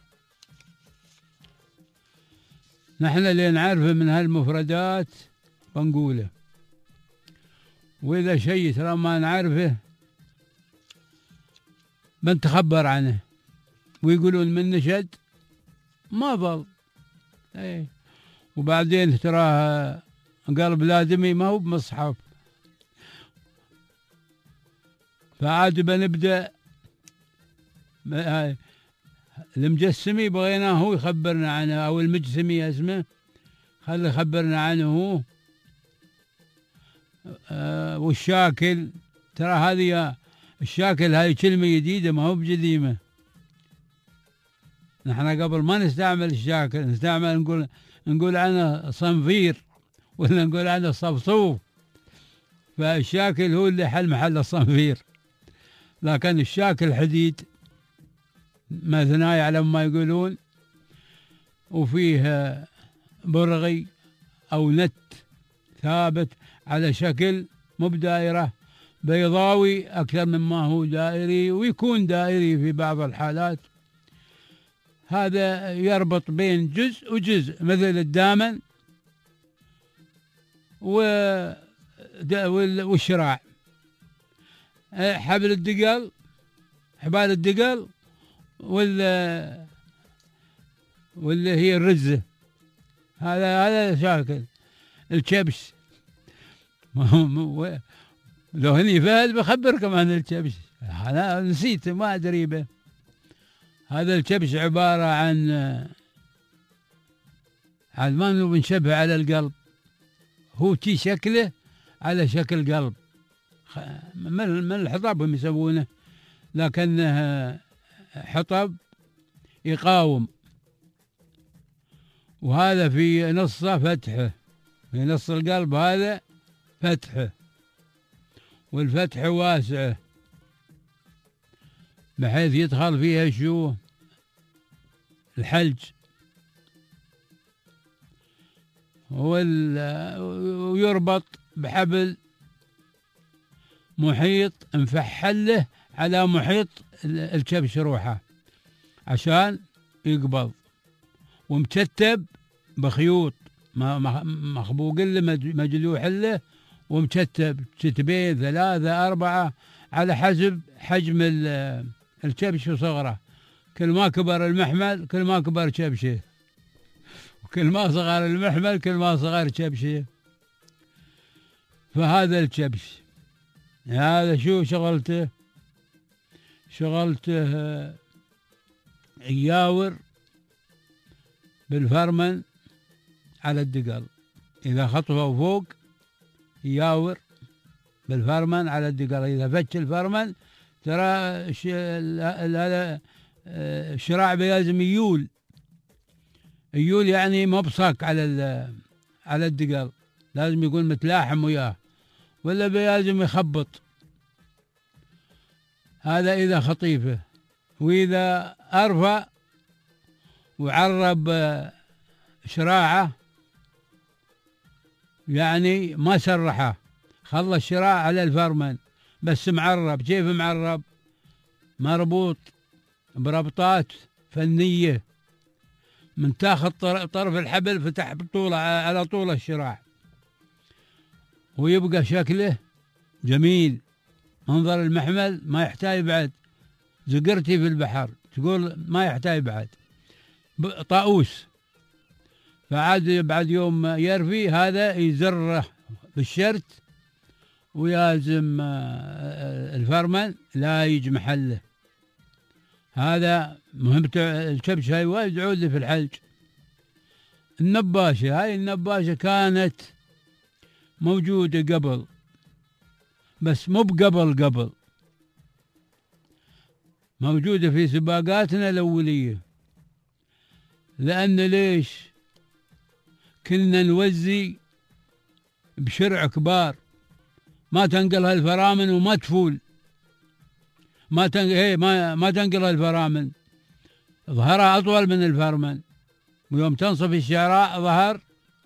نحن اللي نعرفه من هالمفردات بنقوله، وإذا شيء ترى ما نعرفه بنتخبر عنه. ويقولون من نشد ما ضل. ايه وبعدين تراها قلب الآدمي ما هو بمصحف. فعاد بنبدأ المجسمي بغيناه هو يخبرنا عنه، أو المجسمي اسمه، خلي يخبرنا عنه هو. آه والشاكل ترى هذه الشاكل هاي كلمة جديدة ما هو بقديمة. نحن قبل ما نستعمل الشاكل نستعمل نقول نقول عنه صنفير ولا نقول عنه صفصوف. فالشاكل هو اللي حل محل الصنفير، لكن الشاكل حديد مثناي على ما يقولون، وفيه برغي أو نت ثابت على شكل مو بدائرة، بيضاوي أكثر مما هو دائري، ويكون دائري في بعض الحالات. هذا يربط بين جزء وجزء مثل الدامن والشراع. حبل الدقل، حبال الدقل ولا واللي هي الرزة. هذا هذا شاكل. الكبش لو هني فهد بخبركم عن الكبش، أنا نسيت ما أدري به. هذا الكبش عبارة عن عن ما بنشبه على القلب، هو تي شكله على شكل قلب، من الحطب هم يسوونه، لكنه حطب يقاوم. وهذا في نصه فتحه، في نص القلب هذا فتحه، والفتح واسعه بحيث يدخل فيها شو الحلج، ويربط بحبل محيط مفحل له على محيط الكبش روحه عشان يقبض، ومكتب بخيوط مخبوق له مجلوح له ومكتب كتبين ثلاثة أربعة على حسب حجم الكبش وصغره. كل ما كبر المحمل كل ما كبر كبشه، وكل ما صغر المحمل كل ما صغر كبشه. فهذا الكبش هذا شو شغلته؟ شغلته ياور بالفرمن على الدقل، إذا خطفه فوق ياور بالفرمن على الدقل، إذا فتش الفرمن ترى هذا الشراع لازم يول يول يعني مبصق على على الدقل، لازم يكون متلاحم وياه ولا لازم يخبط. هذا إذا خطيفه. وإذا أرفع وعرب شراعه يعني ما سرحه، خلى الشراع على الفرمن بس معرب. كيف معرب؟ مربوط بربطات فنية، من تاخذ طرف الحبل فتح بطولة على طول الشراع، ويبقى شكله جميل. منظر المحمل ما يحتاج بعد زقرتي في البحر، تقول ما يحتاج بعد طاووس. فعاد بعد يوم يرفي هذا يزره بالشرت ويازم الفرمن لا يجي محله. هذا مهمته الكبش هاي وايد عودة في الحلج. النباشة هاي النباشة كانت موجودة قبل، بس مو بقبل قبل، موجودة في سباقاتنا الأولية. لأن ليش؟ كنا نوزي بشرع كبار، ما تنقلها الفرامن وما تفول، ما تنقل هي ما ما تنقلها الفرامن، ظهرها أطول من الفرمن، ويوم تنصف الشعراء ظهر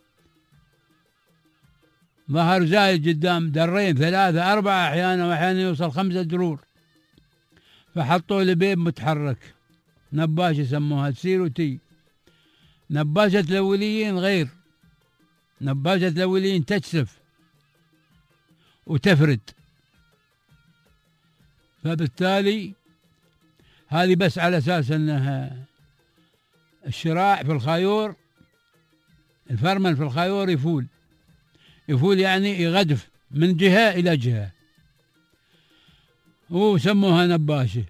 ظهر زايد قدام درين ثلاثة أربعة أحيانا، وأحيانا يوصل خمسة درور. فحطوا له بيب متحرك، نباشة سموها تسير وتي. نباشة الأوليين غير، نباشة الأوليين تكسف وتفرد. فبالتالي هذه بس على أساس أنها الشراع في الخيور، الفرمن في الخيور يفول يفول يعني يغدف من جهة إلى جهة، وسموها نباشة.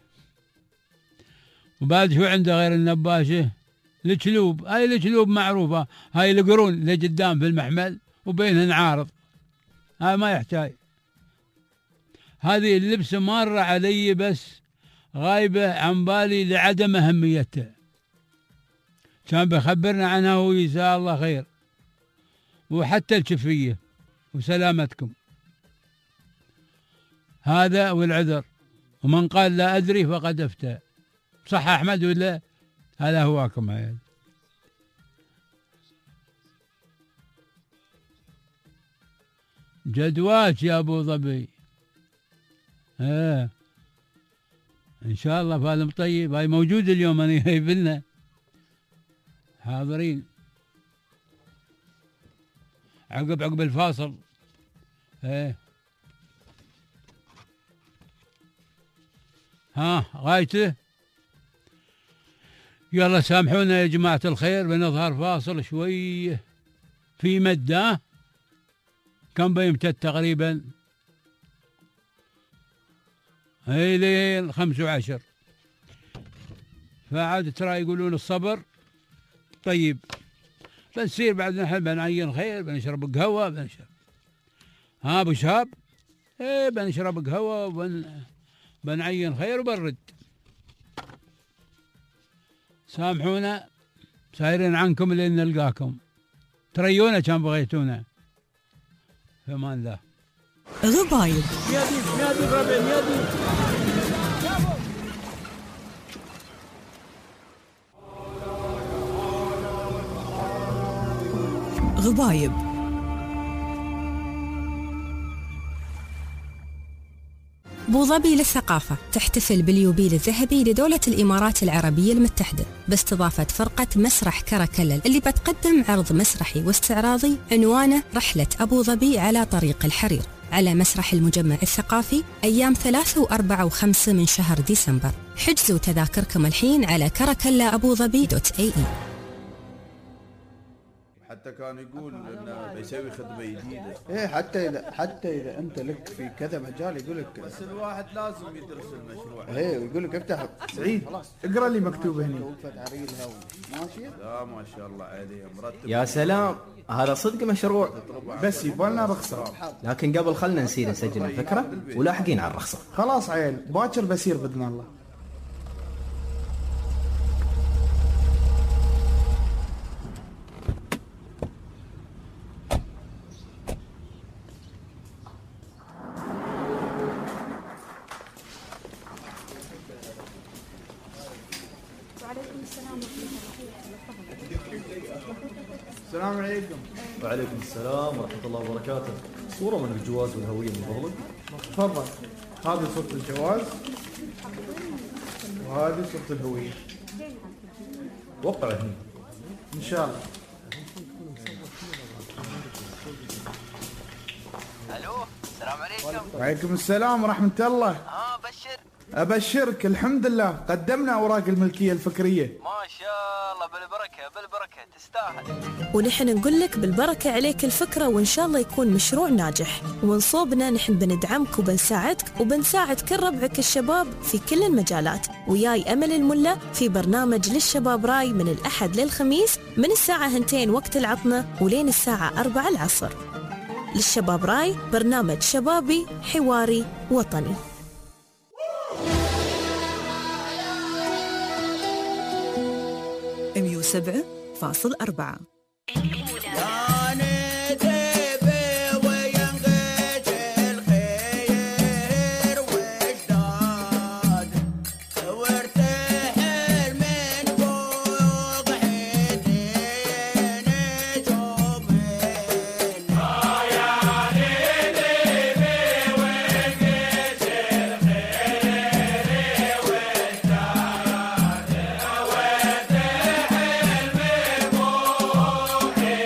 وبعد شو عنده غير النباشة؟ الكلوب. هاي الكلوب معروفة، هاي القرون اللي قدام في المحمل وبينهن عارض، هاي ما يحتاج. هذه اللبسة مارة علي بس غايبة عن بالي لعدم أهميتها، كان بخبرنا عنها وجزاه الله خير. وحتى الكفية وسلامتكم. هذا والعذر، ومن قال لا أدري فقد أفتى. صح أحمد ولا؟ هذا هواكم عيال. جدواك يا أبو ظبي. ها إن شاء الله فالم طيب. هاي موجود اليوم، أنا جايب لنا حاضرين عقب عقب الفاصل. ايه ها غايته. يلا سامحونا يا جماعة الخير، بنظهر فاصل شوية في مدة كم بيمتد تقريبا هي لين خمس وعشر. فعاد ترى يقولون الصبر طيب. بنصير بعد نحن بنعين خير، بنشرب قهوة، بنشرب ها ابو شهاب. ايه بنشرب قهوة وبن بنعين خير وبنرد. سامحونا سايرين عنكم لين نلقاكم. تريونا كان بغيتونا. في امان الله. غبايب يا دي يا دي ربع يا دي. غبايب بوظبي للثقافة تحتفل باليوبيل الذهبي لدولة الإمارات العربية المتحدة باستضافة فرقة مسرح كراكلا اللي بتقدم عرض مسرحي واستعراضي عنوانه رحلة أبو ظبي على طريق الحرير على مسرح المجمع الثقافي أيام ثلاثة وأربعة وخمسة من شهر ديسمبر. حجزوا تذاكركم الحين على كراكلا أبو ظبي دوت اي اي. حتى كان يقول انه بيسوي خدمه جديده. ايه حتى اذا حتى اذا انت لك في كذا مجال يقول لك بس الواحد لازم يدرس المشروع. ايه ويقول لك افتح. سعيد اقرا لي مكتوب هنا. ماشي؟ لا ما شاء الله عليه مرتب. يا سلام هذا صدق مشروع بس يبغى رخصه. لكن قبل خلنا نسير نسجل الفكره ولاحقين على الرخصه. خلاص عيل باكر بسير باذن الله. السلام عليكم. وعليكم السلام ورحمة الله وبركاته. صورة من الجواز والهوية من فضلك. تفضل. هذه صورة الجواز وهذه صورة الهوية. وقع هنا. إن شاء الله. ألو السلام عليكم. وعليكم السلام ورحمة الله. ها بشر. أبشرك الحمد لله قدمنا أوراق الملكية الفكرية. ما شاء الله بالبركة بالبركة تستاهل. ونحن نقول لك بالبركة عليك الفكرة وإن شاء الله يكون مشروع ناجح. ونصوبنا نحن بندعمك وبنساعدك وبنساعد كل ربعك الشباب في كل المجالات. وياي أمل الملا في برنامج للشباب راي من الأحد للخميس من الساعة هنتين وقت العطنة ولين الساعة أربعة العصر. للشباب راي برنامج شبابي حواري وطني. مية وسبعة فاصل أربعة. Yeah.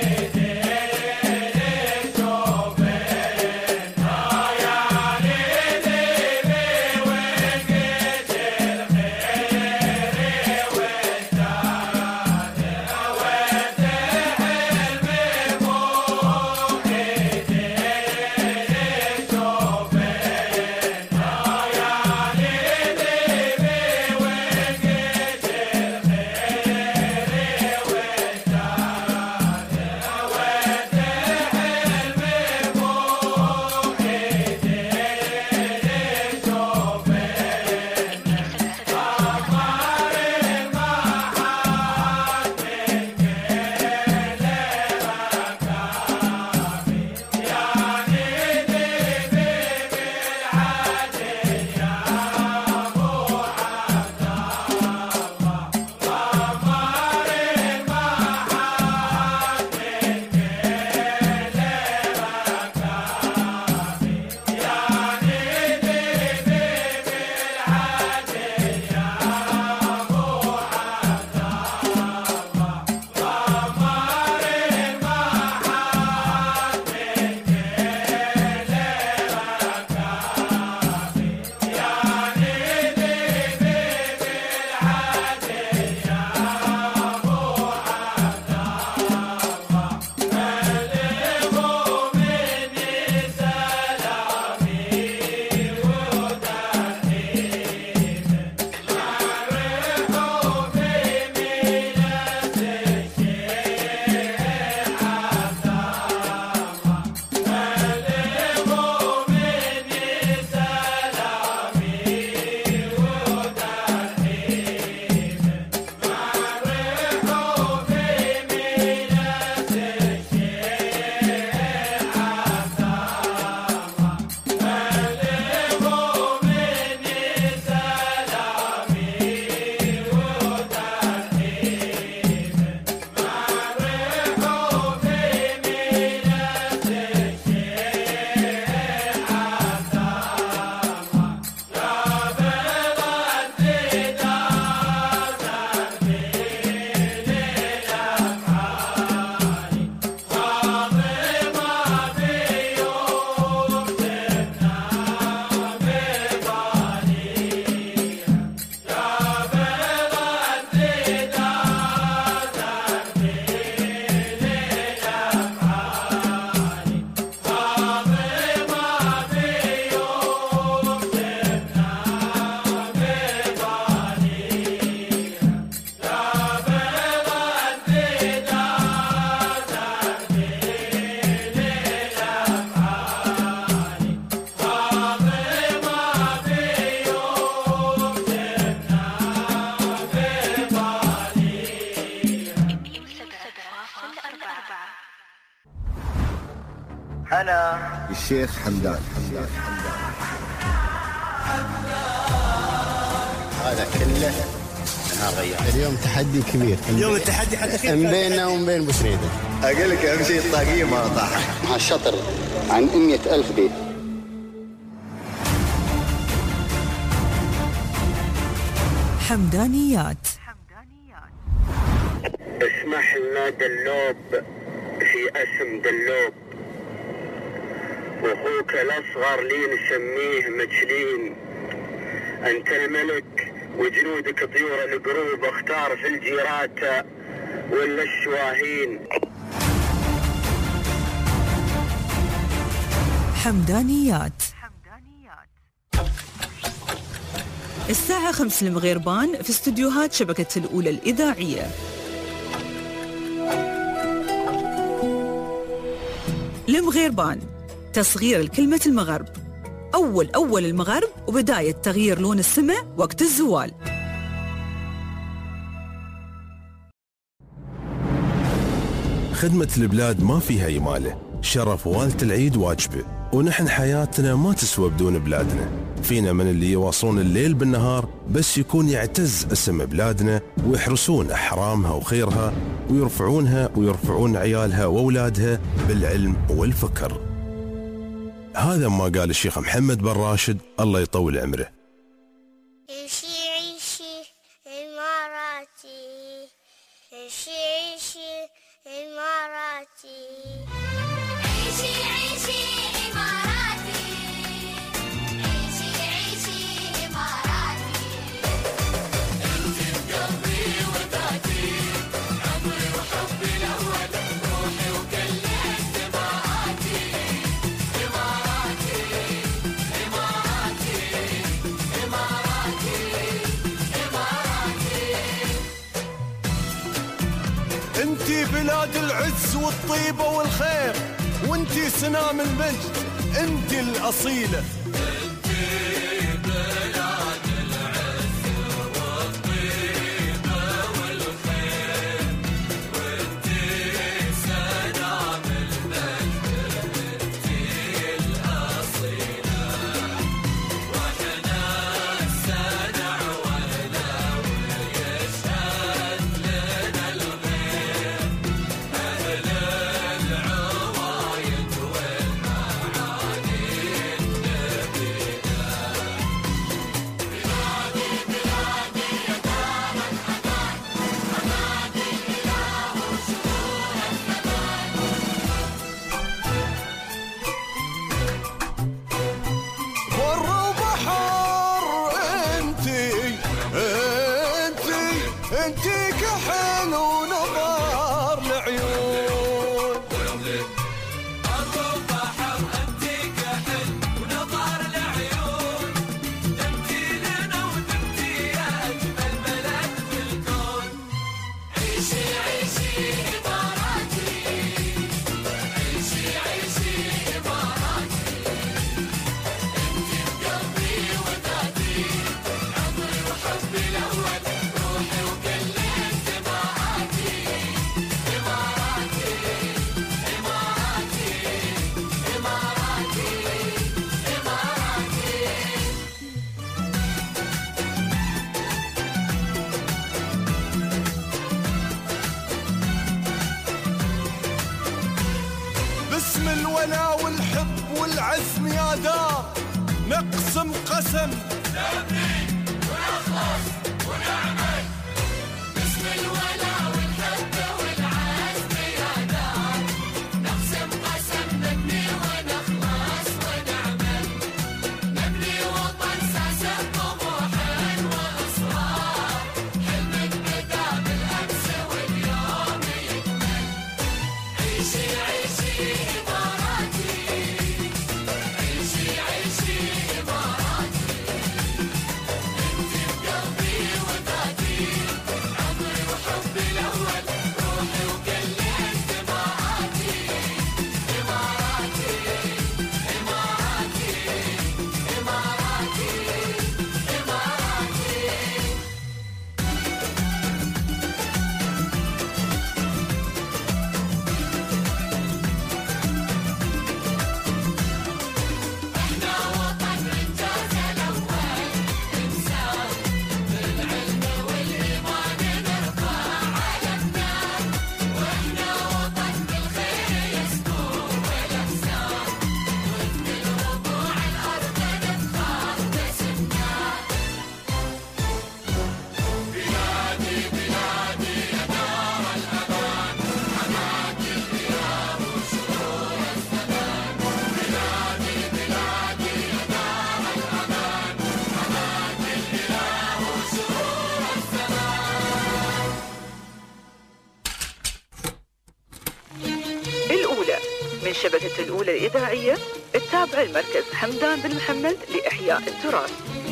أنا الشيخ حمدان. حمدان هذا كله نهار غيار. اليوم تحدي كبير. اليوم التحدي حتى من بيننا ومن بين بوسريدة. أقول لك أهم شيء الطاقية ما طاحت. مع الشطر عن مئة ألف بيت. حمدانيات. اسمح لنا دلوب في اسم دلوب، واخوك الاصغر لي نسميه مجلين. انت الملك وجنودك طيور القروب، اختار في الجيرات ولا الشواهين. حمدانيات. الساعة خمس المغيربان في استديوهات شبكة الأولى الإذاعية. المغيربان تصغير الكلمة المغرب، أول أول المغرب وبداية تغيير لون السماء وقت الزوال. خدمة البلاد ما فيها يمالة، شرف والة العيد واجبه، ونحن حياتنا ما تسوى بدون بلادنا. فينا من اللي يواصلون الليل بالنهار بس يكون يعتز اسم بلادنا، ويحرسون أحرامها وخيرها، ويرفعونها ويرفعون عيالها وأولادها بالعلم والفكر. هذا ما قال الشيخ محمد بن راشد الله يطول عمره. عيشي عيشي إماراتي، عيشي عيشي إماراتي، عيشي عيشي إماراتي، عيشي عيشي إماراتي. أنت بقلبي وذاتي، عمري وحبي الأول، روحي وكل انتماءاتي. إماراتي إماراتي إماراتي إماراتي. انتي بلاد العز والطيبة والخير، وانتي سنام المجد، انتي الأصيلة. انتي بلاد العز والطيبة والخير، وانتي سنام المجد، انتي الأصيلة. وحنا السنع ولا ويشهد لنا الغير، أهل العوايد والمعاني النبيلة. بلادي بلادي يا دار الحنان، حمادي الإله وشرور الثمان. بر وبحر انتي انتي انتي كحل ونظر العيون. بر وبحر انتي كحل ونظر العيون، دمتي لنا ودمتي يا اجمل بلد بالكون. عيشي عيشي اماراتي، عيشي عيشي اماراتي. انتي بقلبي وذاتي، عمري وحبي الاول، روحي وكل انتماءاتي. اماراتي اماراتي اماراتي اماراتي. باسم الولا والحب والعزم يا دار، نقسم قسم نبني ونخلص ونعمل. باسم الولا والحب والعزم يا دار، نقسم قسم نبني ونخلص ونعمل. نبني وطن ساسه طموح واصرار، حلم بدا بالامس واليوم يكمل. عيشي عيشي اماراتي، عيشي عيشي اماراتي. انتي بقلبي وذاتي، عمري وحبي الاول، روحي وكل انتماءاتي. اماراتي اماراتي اماراتي اماراتي. الشبكة الأولى الإذاعية التابعة لمركز حمدان بن محمد لإحياء التراث.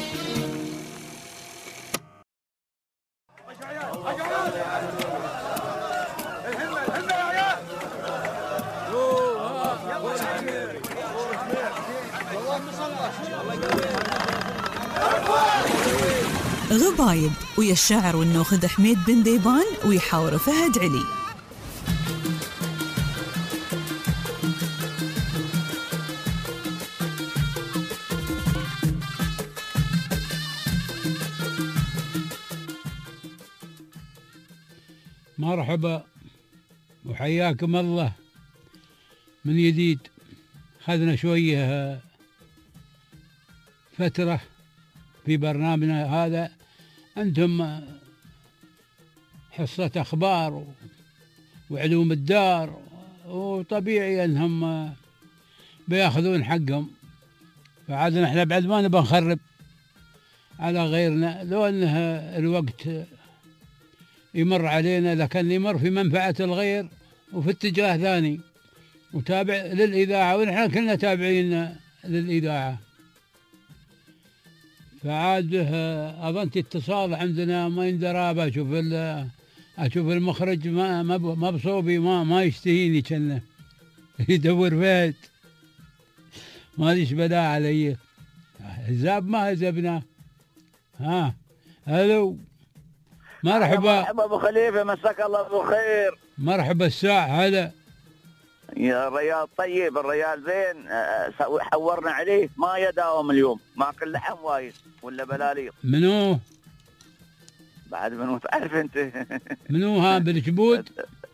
غبايب ويا الشاعر والنوخذ حميد بن ديبان ويحاور فهد علي. مرحبا وحياكم الله من جديد. خذنا شوية فترة في برنامجنا هذا، أنتم حصة أخبار وعلوم الدار، وطبيعي أنهم بياخذون حقهم، فعادنا احنا بعد ما نبغى نخرب على غيرنا، لو أنه الوقت يمر علينا لكن يمر في منفعة الغير وفي اتجاه ثاني وتابع للإذاعة، ونحن كلنا تابعين للإذاعة. فعاد أظن اتصال عندنا ما يندرى، أشوف أشوف المخرج ما ما بصوبي ما ما يشتهيني، كنه يدور فهد ما ليش بدا علي هزاب ما هزبنا. ها الو مرحبا. مرحبا ابو خليفه، مساك الله بالخير. مرحبا الساعة هذا يا ريال طيب، الريال زين. حورنا عليه ما يداوم اليوم، ماكل لحم وايد ولا بلاليط. منو؟ بعد منو تعرف انت؟ منو ها بالجبود؟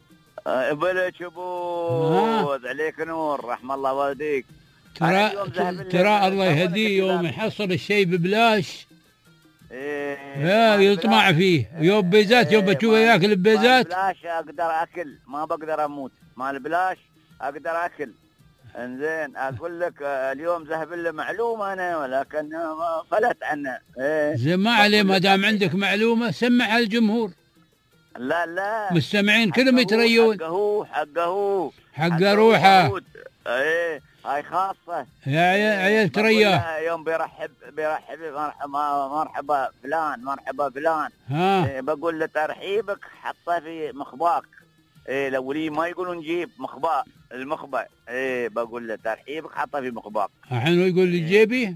بالجبود عليك نور، رحم الله والديك. ترى ترى الله يهديه يوم يحصل الشيء ببلاش ايه يطمع فيه. يوم بيزات يوم بتشوفه ياكل ببيزات بلاش اقدر اكل، ما بقدر اموت. مال بلاش اقدر اكل. انزين اقول لك اليوم ذهب له معلومه انا، ولكن فلت عنه. ايه زين ما عليه، ما دام عندك معلومه سمعها الجمهور. لا لا مستمعين كلهم يتريون. حقه هو حقه هو حقه روحه. ايه هاي خاصه يا عيال ترياه. يوم بيرحب بيرحب مرحبا مرحبا فلان مرحبا فلان. ها إيه بقول له ترحيبك حطه في مخباك. ايه الاولين ما يقولون جيب مخبأ المخبأ. ايه بقول له ترحيبك حطه في مخباك. الحين هو يقول لي جيبي.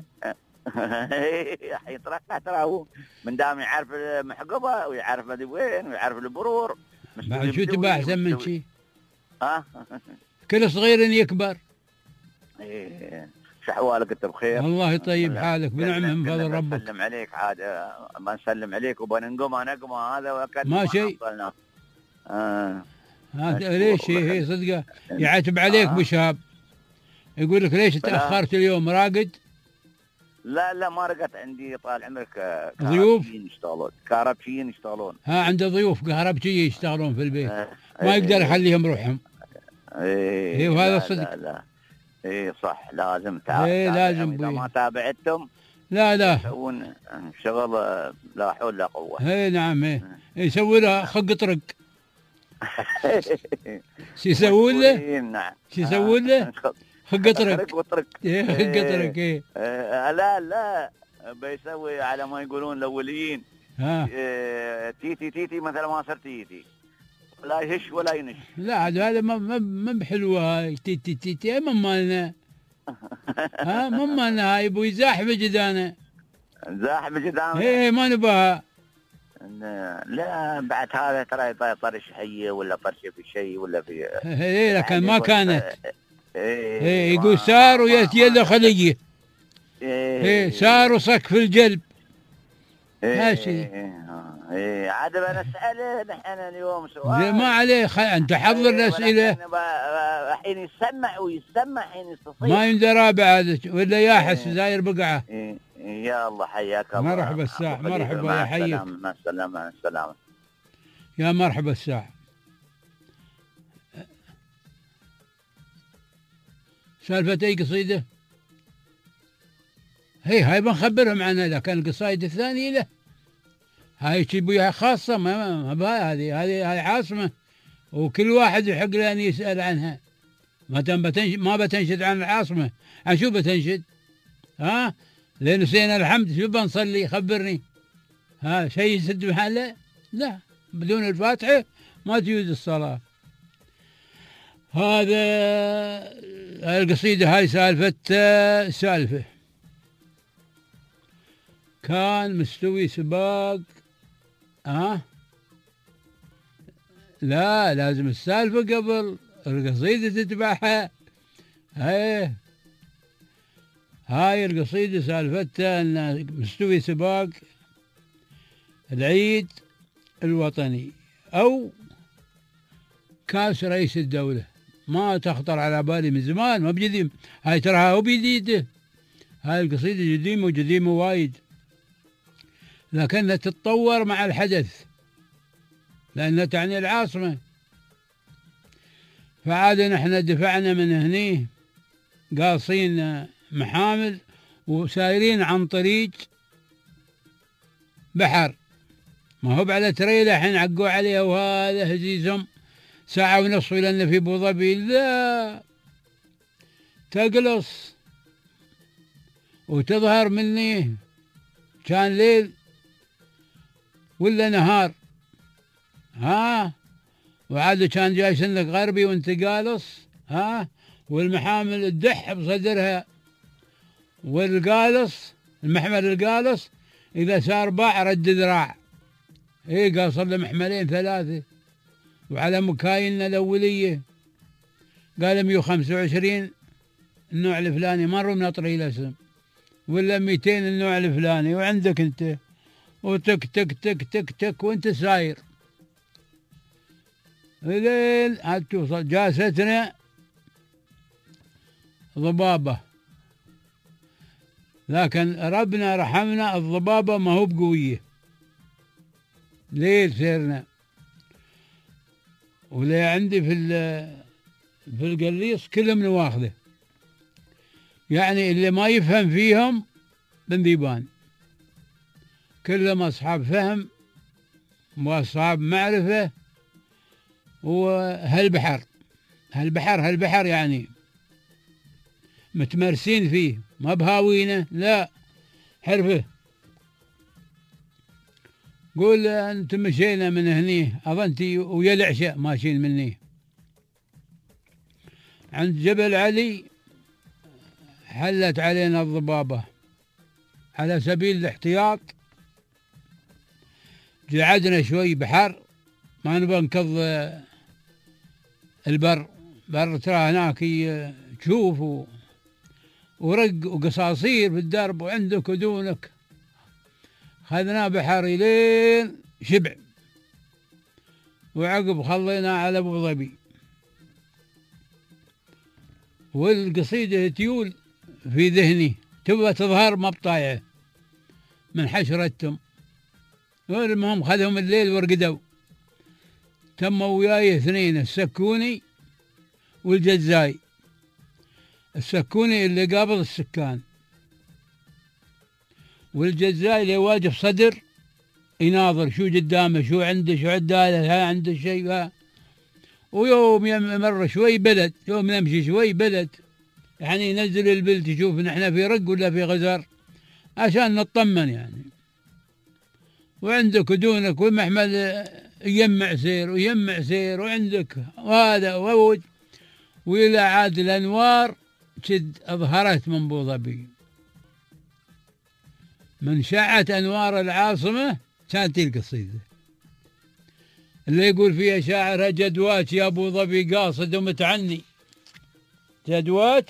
الحين ترقع ترى هو من دام يعرف المحقبه ويعرف ادري وين ويعرف البرور. بعد شو تبى احسن من شي؟ ها كل صغير يكبر. ايه شحوالك انت بخير؟ الله يطيب حالك بنعمه من فضل ربك. بنسلم عليك عاد، بنسلم عليك وبننقم نقمه هذا وكذا ما شيء. اه هذا ليش هي صدقه يعتب عليك آه. بشاب يقول لك ليش تاخرت اليوم راقد؟ لا لا ما رقدت، عندي طال عمرك ضيوف يشتغلون كهربائيين يشتغلون. ها عنده ضيوف كهربائيين يشتغلون في البيت. آه. ما يقدر يخليهم روحهم. ايه ايه وهذا صدق. لا لا ايه صح لازم تعرف. ايه لازم اذا ما تابعتهم لا لا يسوون شغل لا حول ولا قوه. ايه نعم ايه يسوي له خق طرق. شو يسوون له؟ نعم شو يسوون له؟ خق طرق وطرق. ايه خق طرق ايه. لا لا بيسوي على ما يقولون الاوليين. ها إيه تيتي تيتي مثل ما صرت تيتي لا يهش ولا ينش. لا هذا ما ما ما بحلوه هاي تيتي تيتي ما مالنا. ها ما مالنا هاي يبغى يزاحم جدانه. زاحم جدانه ايه ما نبغاها. لا بعد هذا ترى طرش حيه ولا طرشه في شيء ولا في. ايه لكن ما كانت. ايه, إيه يقول سار ويتيله خليه. ايه, إيه سار وصك في الجلب. ايه ماشي. ايه, إيه عاد بنسأله نحن اليوم سؤال. ما عليه خ... انت حضر الاسئله. الحين يسمع ويسمع حين يستصيح. ما يندرى بعد ولا ياحس داير بقعه. إيه. يا الله حياك الله. مرحبا الساعة. مرحبا يا حيك. مع السلامة مع السلامة. يا مرحبا الساعة. سالفة اي قصيدة؟ هي هاي بنخبرهم عنها، لكن القصايد الثانية له هاي تبيها خاصة ما ما هذه هذه هاي عاصمة وكل واحد يحق له أن يسأل عنها. متى بتنشد ما بتنشد عن العاصمة، عن شو بتنشد؟ ها؟ لين نسينا الحمد شو بنصلي؟ خبرني. ها شيء يسد محله؟ لا، بدون الفاتحة ما تجوز الصلاة. هذا القصيدة هاي سالفة سالفة. كان مستوي سباق. ها؟ لا، لازم السالفة قبل القصيدة تتبعها. هاي هاي القصيدة سالفتها أن مستوي سباق العيد الوطني أو كاس رئيس الدولة. ما تخطر على بالي من زمان، ما بجديم. هاي تراها هو بجديدة، هاي القصيدة قديمة وقديمة وايد، لكنها تتطور مع الحدث لأنها تعني العاصمة. فعاد نحن دفعنا من هني قاصين محامل وسايرين عن طريق بحر، ما هو على تريلة حين عقوا عليها وهذا هزيزهم ساعة ونصف لأن في أبو ظبي. لا، تقلص وتظهر مني كان ليل ولا نهار. ها، وعاد كان جاي سنك غربي وانت قالص. ها، والمحامل الدح بصدرها، والقالص المحمل القالص إذا صار باع رد ذراع. إيه قاصر له محملين ثلاثة وعلى مكايننا الأولية قال مية وخمسة وعشرين النوع الفلاني، مروا نطري الاسم، ولا ميتين النوع الفلاني، وعندك انت وتك تك تك تك تك وانت ساير لين عاد توصل. جاستنا ضبابة، لكن ربنا رحمنا الضبابة ما هو بقوية. ليل سيرنا ولا عندي في في القليص كلهم نواخذه، يعني اللي ما يفهم فيهم بنذيبان، كلهم أصحاب فهم وأصحاب معرفة وهالبحر هالبحر هالبحر يعني متمرسين فيه، ما بهاوينه، لا حرفه. قول أنت مشينا من هني أظنتي ويا العشاء ماشيين مني عند جبل علي، حلت علينا الضبابة على سبيل الاحتياط. قعدنا شوي بحر، ما نبغى نكض البر، بر ترى هناك تشوف ورق وقصاصير في الدرب وعندك ودونك. خذنا بحر لين شبع، وعقب خلينا على ابو ظبي. والقصيدة تيول في ذهني تبغى تظهر ما بطايعه من حشرتهم. المهم خذهم الليل ورقدوا. تم وياي اثنين، السكوني والجزاي. السكوني اللي قابض السكان، والجزاي اللي واقف صدر يناظر شو قدامه، شو عنده، شو عداله، ها عنده شيء. ها ويوم يمر شوي بلد، يوم نمشي شوي بلد، يعني ينزل البلد يشوف نحن في رق ولا في غزر عشان نطمن يعني. وعندك ودونك والمحمل يجمع سير ويجمع سير، وعندك وهذا وود. وإلى عاد الأنوار شد أظهرت من أبو ظبي، من شعت أنوار العاصمة كانت القصيدة اللي يقول فيها شاعرها جدوات يا أبو ظبي قاصد ومتعني. جدوات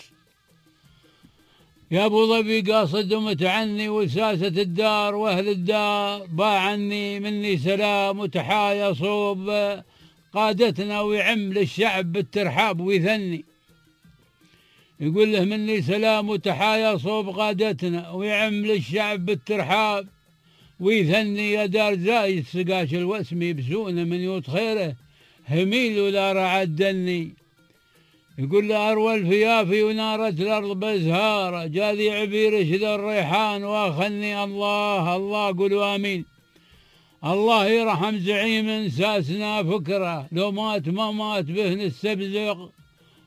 يا أبو ظبي قاصد ومتعني، وساسة الدار وأهل الدار باع عني، مني سلام وتحايا صوب قادتنا، ويعم للشعب بالترحاب ويثني. يقول له مني سلام وتحايا صوب قادتنا، ويعم للشعب بالترحاب ويثني. يا دار زايد سقاش الوسم يبسون من يوت خيره، هميل ولا رعد دني. يقول له أروى الفيافي ونارت الأرض بزهارة، جاذي عبير شذ الريحان واخني. الله الله قولوا آمين. الله يرحم زعيم ساسنا فكرة، لو مات ما مات به نستبزق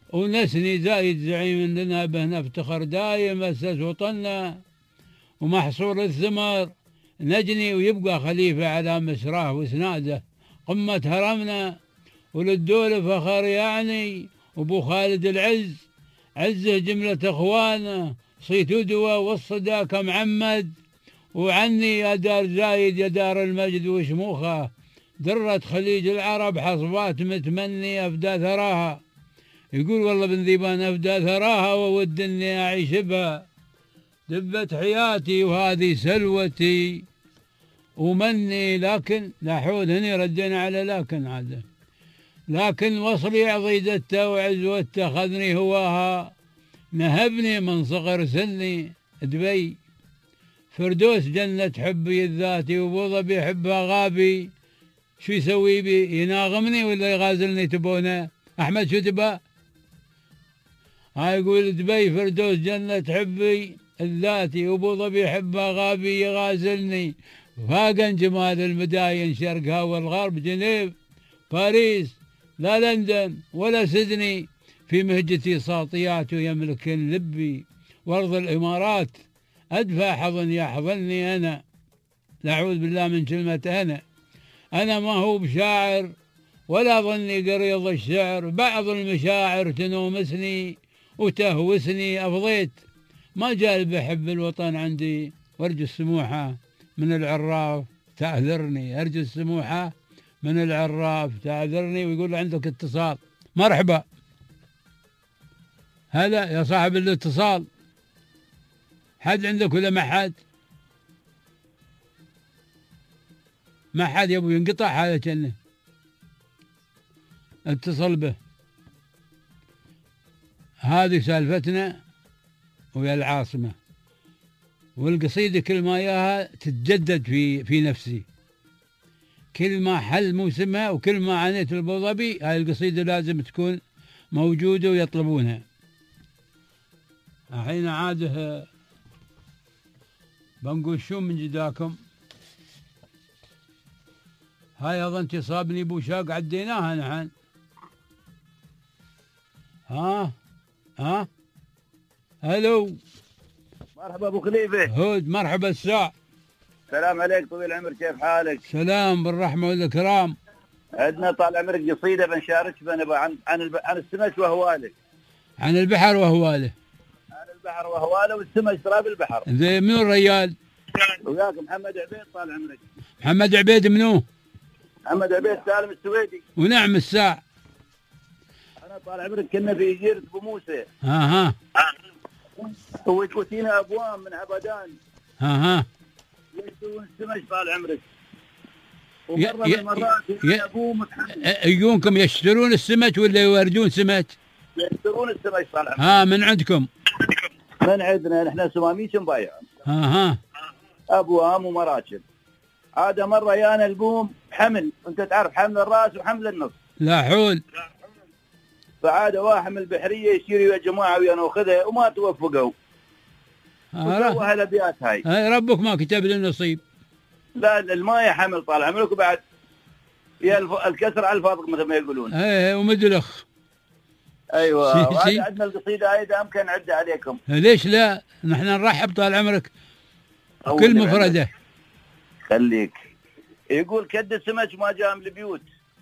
ونسني زايد زعيم لنا به نفتخر دايم أسس وطننا ومحصول الثمر نجني ويبقى خليفة على مسراه وسناده قمة هرمنا وللدولة فخر يعني وابو خالد العز عزه جملة اخوانه صيت دوا والصدا كمحمد وعني يا دار زايد يا دار المجد وشموخه درة خليج العرب حصبات متمني أفدى ثراها. يقول والله بن ذيبان أفدى ثراها وود إني أعيش بها دبت حياتي وهذه سلوتي ومني لكن لا حول هني ردينا على لكن عاده لكن وصلي عضيدته وعزوته خذني هواها نهبني من صغر سني دبي فردوس جنة حبي الذاتي وابو ظبي حبها غابي شو يسوي بي يناغمني ولا يغازلني تبونه احمد شو تبى هاي يقول دبي فردوس جنة حبي الذاتي وابو ظبي حبها غابي يغازلني فاقا جمال المداين شرقها والغرب جنيف باريس لا لندن ولا سيدني في مهجتي ساطيات يملك لبي وارض الامارات ادفع حضن يحضني انا لا اعوذ بالله من كلمه انا انا ما هو بشاعر ولا ظني قريض الشعر بعض المشاعر تنومسني وتهوسني افضيت ما جال بحب الوطن عندي وارجو السموحه من العراف تعذرني ارجو السموحه من العراف تعذرني. ويقول عندك اتصال مرحبا هلا يا صاحب الاتصال حد عندك ولا ما حد ما حد يا ابو ينقطع هذا كأنه اتصل به. هذه سالفتنا ويا العاصمة والقصيدة كل ما ياها تتجدد في في نفسي كل ما حل موسمها وكل ما عانيت الابو ظبي هاي القصيدة لازم تكون موجودة ويطلبونها. الحين عاده بنقول شو من جداكم هاي اظن تصابني بوشاق عديناها نحن ها ها هلو مرحبا ابو خليفه هود مرحبا الساع سلام عليك طويل العمر كيف حالك؟ سلام بالرحمه والاكرام. عندنا طال عمرك قصيده بنشارك بها عن عن الب... عن السمك وهواله. عن البحر وهواله. عن البحر وهواله والسمك تراب البحر. زين منو الرجال؟ وياك محمد عبيد طال عمرك. محمد عبيد منو؟ محمد عبيد سالم السويدي. ونعم الساع. انا طال عمرك كنا في جيرة ابو موسى. ها ها. وتوتينا ابوام من عبدان. ها ها. يشترون السمك طال عمرك. ومرة من المرات ابوهم يجونكم يشترون السمك ولا يوردون سمك؟ يشترون السمك طال عمرك. ها من عندكم؟ من عندنا نحن سماميش نبايع. ها ها. ابوام ومراكب. عاد مره يانا البوم حمل انت تعرف حمل الراس وحمل النص. لا حول. فعاد واحد من البحريه يشير يا جماعه ويا ناخذها وما توفقوا. وسوى هالابيات هاي. هاي ربك ما كتب لي النصيب. لا المايه حمل طال عمرك وبعد يا الكسر على الفاضق مثل ما يقولون. ايه ومدلخ. ايوه وهذا عندنا القصيده هاي امكن نعدها عليكم. ليش لا؟ نحن نرحب طال عمرك كل مفرده. خليك. يقول كد السمك ما جاء من البيوت.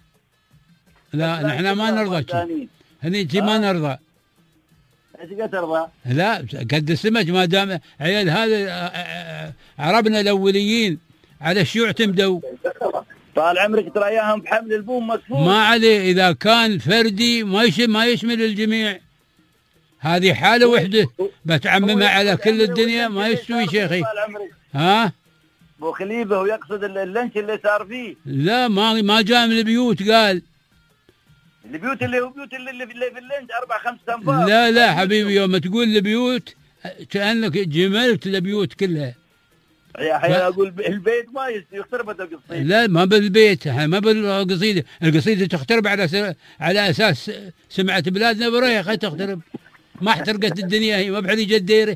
لا نحن ما نرضى هني ما نرضى. ايش قد ترضى؟ لا قد السمك ما دام عيال هذا عربنا الاوليين على الشيوع اعتمدوا. طال عمرك ترى اياهم بحمل البوم مكفوف. ما عليه اذا كان فردي ما يشمل ما يشمل الجميع. هذه حاله وحده بتعممها على كل الدنيا ما يستوي شيخي. ها؟ ابو خليفه ويقصد اللنش اللي صار فيه. لا ما ما جاء من البيوت قال. البيوت اللي هو بيوت اللي, اللي في اللنج اربع خمس انفار. لا لا حبيبي يوم تقول البيوت كانك جملت البيوت كلها. يا حي اقول البيت ما يختربت القصيده. لا ما بالبيت ما بالقصيده، القصيده تخترب على على اساس سمعه بلادنا بريخه تخترب. ما احترقت الدنيا هي ما بحري جديره.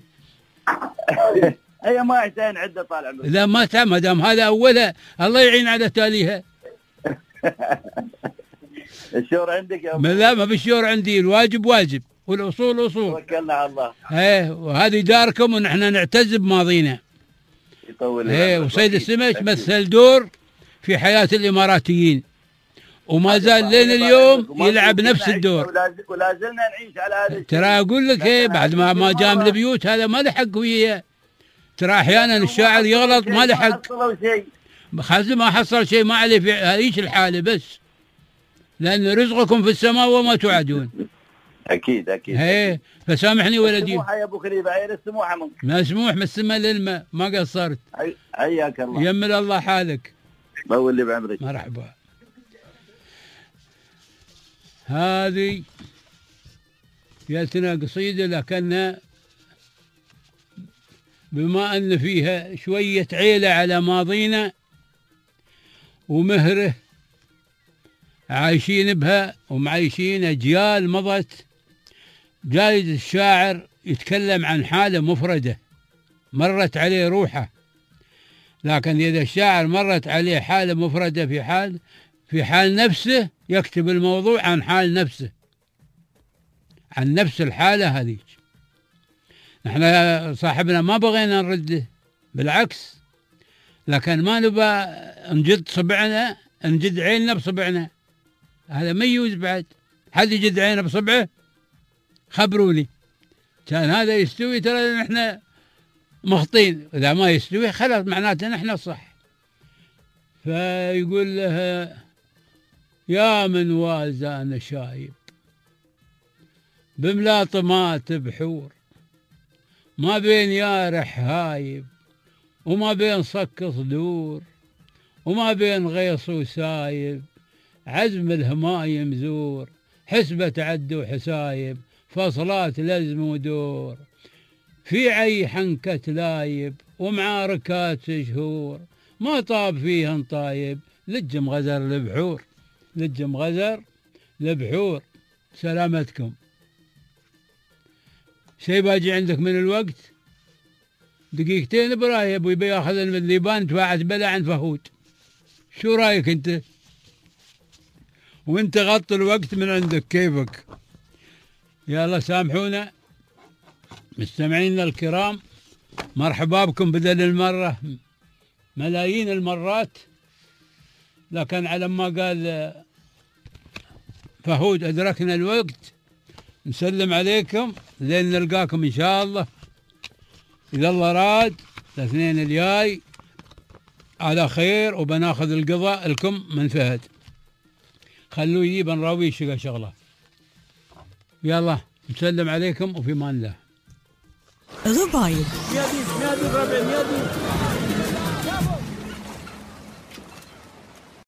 هي ما يحتاج عده طال عمرك. لا ما ما دام هذا اولها الله يعين على تاليها. الشور عندك يا أبو. لا ما بالشور عندي، الواجب واجب والأصول أصول. توكلنا على الله. ايه وهذه داركم ونحن نعتز بماضينا. يطول. ايه وسيد السمك مثل دور في حياة الإماراتيين وما زال لين اليوم يلعب نفس الدور. ولا زلنا نعيش على هذا الشيء. ترى أقول لك ايه بعد ما ما جام البيوت هذا ما لحق وياه. ترى أحيانا الشاعر يغلط ما لحق. خازن ما حصل شيء ما عليه في هذيك الحالة بس. لأن رزقكم في السماء وما توعدون. أكيد أكيد. ايه فسامحني ولدي. السموحة يا أبو خليفة، عين السموحة ممكن. مسموح من السماء للماء ما قصرت. حياك الله. يمل الله حالك. طول لي بعمرك. مرحبا. هذه جاتنا قصيدة لكنها بما أن فيها شوية عيلة على ماضينا ومهره عايشين بها ومعايشين أجيال مضت، جايز الشاعر يتكلم عن حالة مفردة مرت عليه روحه، لكن إذا الشاعر مرت عليه حالة مفردة في حال في حال نفسه يكتب الموضوع عن حال نفسه، عن نفس الحالة هذيك. نحن صاحبنا ما بغينا نرده، بالعكس، لكن ما نبى نجد صبعنا نجد عيننا بصبعنا، هذا ما يجوز بعد. حد يجد عينه بصبعه خبروني كان هذا يستوي، ترى نحن مخطين، إذا ما يستوي خلاص معناته نحن صح. فيقول لها يا من وازان شايب بملاطمات بحور، ما بين يارح هايب وما بين صك صدور، وما بين غيص وسايب عزم الهمايم زور، حسبة عد وحسايب فصلات لزم ودور، في عي حنكة لايب ومعاركات شهور، ما طاب فيهن طايب لجم غزر البحور، لجم غزر البحور. سلامتكم. شي باجي عندك من الوقت؟ دقيقتين برايب ويبي ياخذ الليبان تباعت بلا عن فهود. شو رايك انت؟ وانت غط الوقت من عندك كيفك. يلا سامحونا مستمعينا الكرام، مرحبا بكم بدل المرة ملايين المرات، لكن على ما قال فهود أدركنا الوقت. نسلم عليكم لين نلقاكم إن شاء الله إذا الله راد الاثنين الجاي على خير، وبناخذ القضاء لكم من فهد. خلوه يجيب نراويه شغله شغله. يلا نسلم عليكم وفي امان الله. غبايب يا دي يا دي الربع يا دي